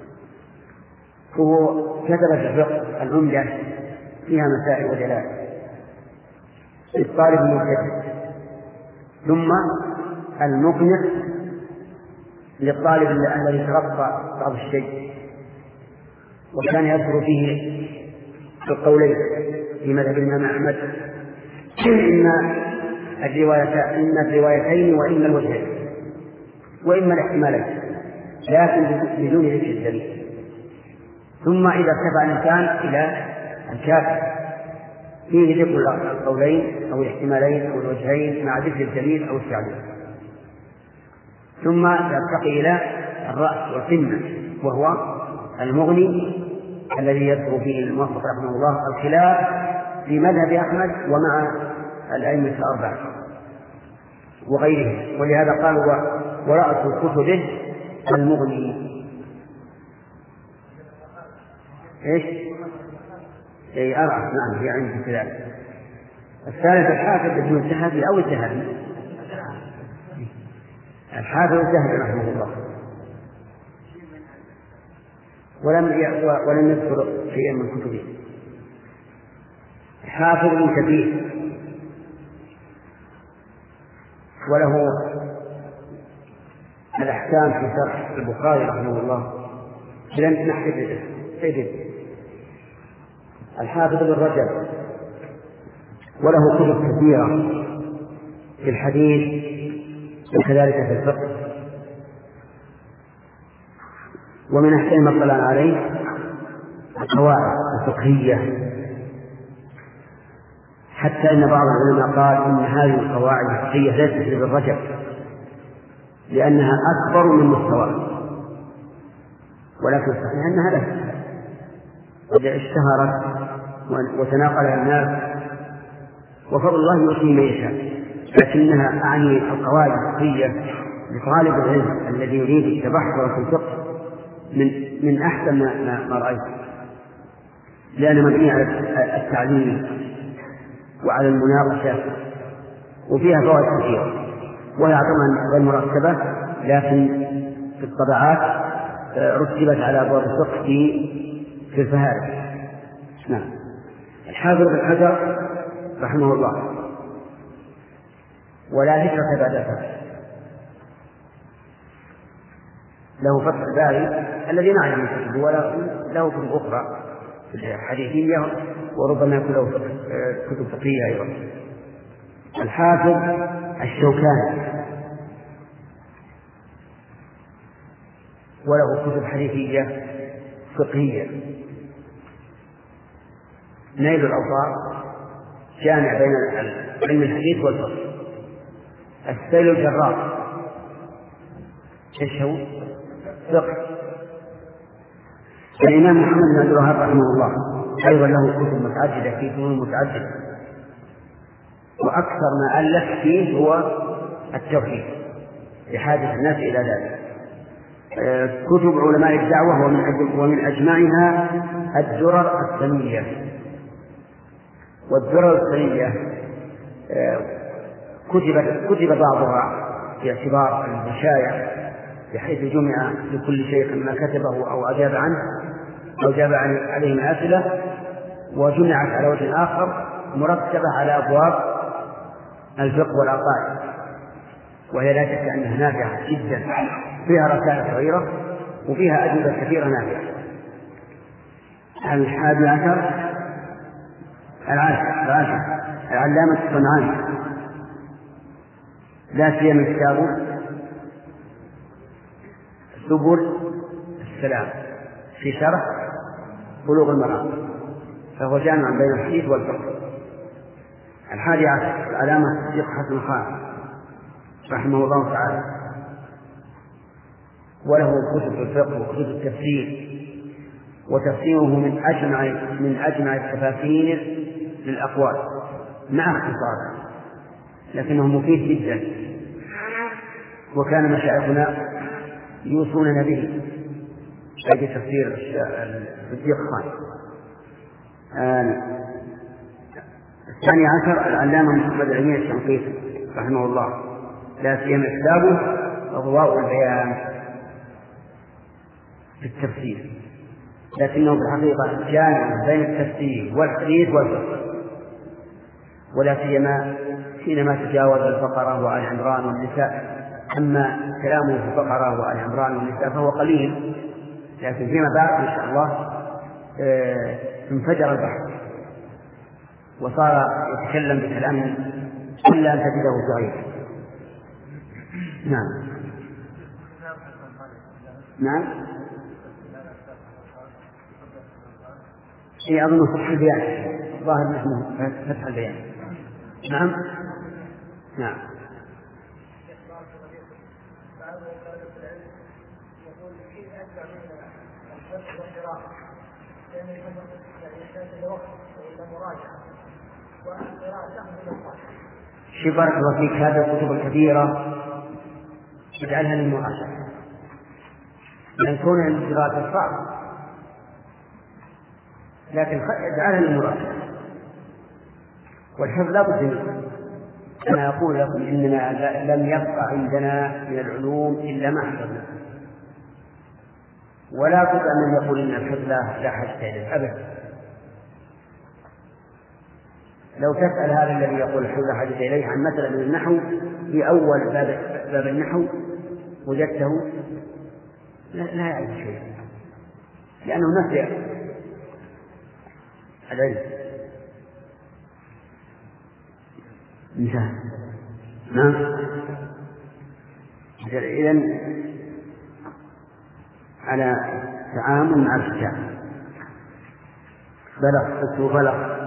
هو كتب في الفقه العمدة فيها مسائل ودلائل للطالب المبتدئ، ثم المقنع للطالب الذي ترقى بعض الشيء وكان يذكر فيه في القولين في مذهب الإمام أحمد إما الروايتين إما الروايتين وإما الوجهين وإما الاحتمالين لكن بدون ذكر الدليل. ثم إذا ارتفع الإنسان إلى الكافر فيه ذكر القولين أو الاحتمالين أو الوجهين مع ذكر الدليل أو التعليل. ثم يرتقي إلى الرأس والقمة وهو المغني الذي يذكر فيه الموفق رحمه الله الخلاف في مذهب أحمد ومع الأئمة الأربعة وغيرهم، ولهذا قالوا ورأس كتبه المغني. إيش؟ أي أرى نعم في عندي كذلك. الثالث الحافظ ابن الذهبي أو الذهبي الحافظ الذهبي رحمه الله ولم ولم يذكر شيئا من كتبه. حافظ ابن كثير وله الأحكام في شرح البخاري رحمه الله لم نحتفظ به. الحافظ ابن رجب وله كتب كثيرة في الحديث وكذلك في الفقه. ومن أحسن ما اطلعنا عليه القواعد الفقهية، حتى إن بعض العلماء قال إن هذه القواعد الفقهية ليست لابن رجب لأنها أكبر من مستواه، ولكن صحيح أنها له قد اشتهرت وتناقلها الناس وفضل الله يؤتيه من يشاء، لكنها أعني القواعد الفقهية لطالب العلم الذي يريد التبحر في الفقه من من أحسن ما, ما رأيت، لأن مبنية على التعليم وعلى المناقشة وفيها فوائد كثيرة، وهي طبعا غير مرتبة لكن في الطبعات رتبت على أبواب الفقه في في الفهارس. نعم. الحافظ بن حجر رحمه الله ولا ذكر بعد فتح له فتح الباري الذي نعلم من كتبه وله كتب أخرى حديثية وربما يكون له كتب فقهية أيضا. الحافظ الشوكاني وله كتب حديثية فقهية. نيل الأوطار جامع بين علم الحديث والفقه. السيل الجراح ايش هو؟ فقه. الإمام محمد بن عبد الوهاب رحمه الله أيضا له كتب متعددة في فنون متعددة، وأكثر ما ألف فيه هو التوحيد لحاجة الناس إلى ذلك. كتب علماء الدعوة ومن أجمعها الدرر الثنية. والدرر الثنية كتب كتب بعضها باعتبار المشايع بحيث جمع لكل شيخ ما كتبه أو أجاب عنه أو جاب عليه من أسئلة، وجمعت على وجه آخر مرتبة على أبواب الفقه والعقائد، وهي لا شك أنها نافعة جدا، فيها رسائل صغيرة وفيها أجوبة كثيرة نافعة. الحادي عشر العاشر العاشر العلامة الصنعاني لا سيما كتابه سبل السلام في شرح بلوغ المرام، فهو جامع بين الحديث والفقه. الحادي عشر العلامة الشيخ حسن خان رحمه الله تعالى وله كتب الفقه وكتب التفسير، وتفسيره من أجمع من أجمع التفاسير للأقوال مع اختصاره، لكنه مفيد جدا، وكان مشايخنا يوصوننا به في تفسير الشيخ خان. الثاني عشر العلامة محمد الأمين الشنقيطي رحمه الله لا سيما كتابه أضواء البيان في التفسير، لكنه في الحقيقة جامع بين التفسير والحديث والفقه، ولا سيما حينما تجاوز البقرة وآل عمران والنساء. أما كلامه في البقرة وآل عمران والنساء فهو قليل، لكن فيما بعد إن شاء الله انفجر البحر وصار يتكلم بكلام إلا أن تجده صغير. نعم نعم هي أظن فتح البيان، ظاهر نحن فتح البيان. نعم نعم شي بارك الله فيك، هذه الكتب الكبيرة اجعلها للمراجعة، لأن كون الدراسة صعب، لكن اجعلها للمراجعة والحفظ لا بد منه. أنا أقول لكم إننا لم يبقى عندنا من العلوم إلا ما حفظنا، ولا بد أن يقول إن الحفظ لا حاجة إليه أبدا. لو تسأل هذا الذي يقول الحفظ لا حاجة إليه عن مسألة من النحو في أول باب, باب النحو وجدته لا, لا يعرف شيء، لأنه نسي العلم. انتهى. نعم. إذن على تعامل مع الكتاب. بلغ قلت بلغ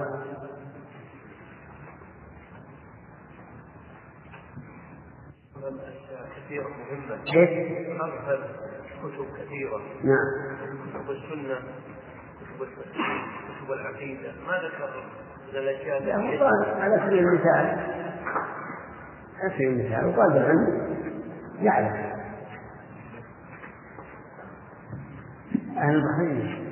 كثيرة مهمة. كيف؟ أظهر كتب كثيرة. نعم. كتب السنة، كتب التفسير، كتب العقيدة، ما ذكر من الأشياء التي على سبيل المثال على سبيل المثال وطالب العلم يعرف أهل البحرين.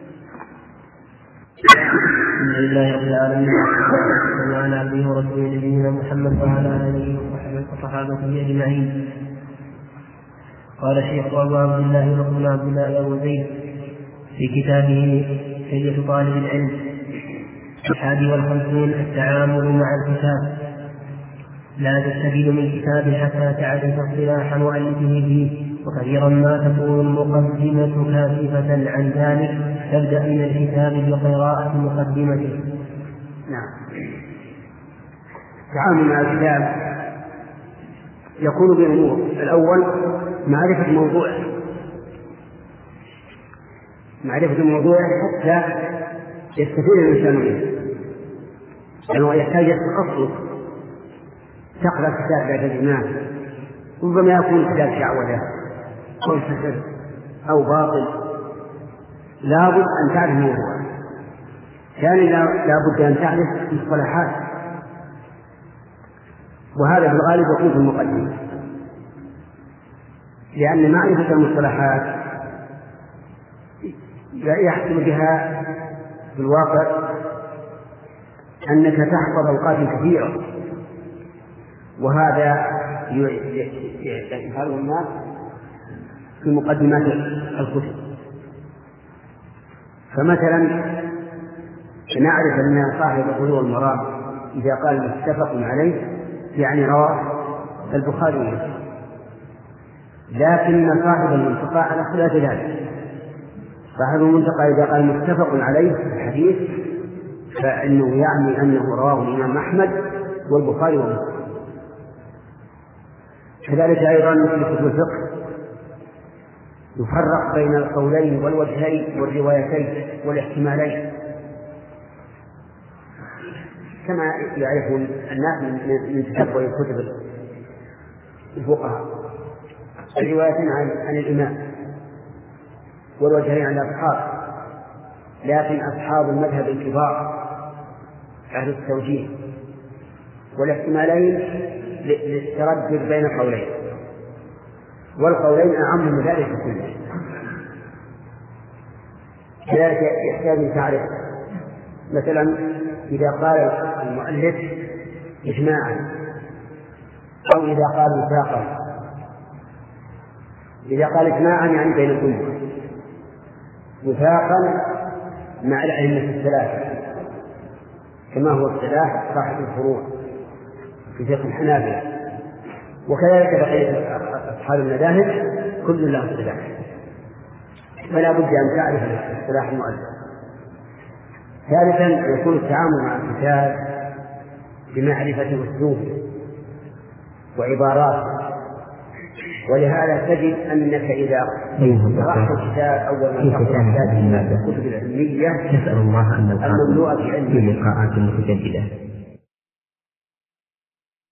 الحمد لله رب العالمين، وعلى عبده ورسوله نبينا محمد وعلى آله وصحابته أجمعين. قال الشيخ أبو عبد الله بن عبد الله أبو زيد في كتابه حلية طالب العلم الحادي والخمسين التعامل مع الكتاب: لا تستفيد من الكتاب حتى تعرف اصطلاح مؤلفه فيه، وكثيرا ما تكون المقدمة كاشفة عن ذلك، تبدأ من الكتاب بقراءة مقدمته. نعم. التعامل مع الكتاب يكون بأمور: الأول معرفة موضوعه، معرفة موضوعه حتى يستفيد الإنسان منه، لأنه يحتاج التخصص. تقرأ كتاب لا تجمعه ربما يكون كتاب شعوذة أو سحر أو باطل، لابد أن تعرف موضوعه. ثانيا لابد أن تعرف مصطلحات، وهذا في الغالب يكون في المقدمة، لأن معرفة المصطلحات يحصل بها في الواقع أنك تحفظ أوقات كثيرة، وهذا يفعله الناس في مقدمات الكتب. فمثلا نعرف أن صاحب البلوغ والمرام إذا قال متفق عليه يعني رواه البخاري ومسلم، لكن صاحب المنتقى على خلاف ذلك. صاحب المنتقى إذا قال متفق عليه في الحديث فإنه يعني أنه رواه الإمام أحمد والبخاري ومسلم. كذلك أيضا في كتب الفقه يفرق بين القولين والوجهين والروايتين والاحتمالين، كما يعرف الناس من تتبع كتب الفقهاء: الروايتين عن الإمام والوجهين عن الأصحاب، لكن أصحاب المذهب الكبار أهل التوجيه، والاحتمالين للتردد بين قولين، والقولين أعم من ذلك كله. كذلك يحتاج أن تعرف مثلا إذا قال المؤلف إجماعا أو إذا قال وفاقا. إذا قال إجماعا يعني بين الأمة، وفاقا مع الأئمة الثلاثة كما هو اصطلاح صاحب الفروع. في فقه الحنابلة، وكذلك بقية أصحاب المذاهب كل له اصطلاح، فلا بد أن تعرف اصطلاح المؤلف. ثالثا يكون التعامل مع الكتاب بمعرفة أسلوبه وعباراته، ولهذا تجد أنك إذا قرأت الكتاب أول ما تقرأ الكتاب الكتب العلمية نسأل الله أن المملوءة بعلم في لقاءات متجددة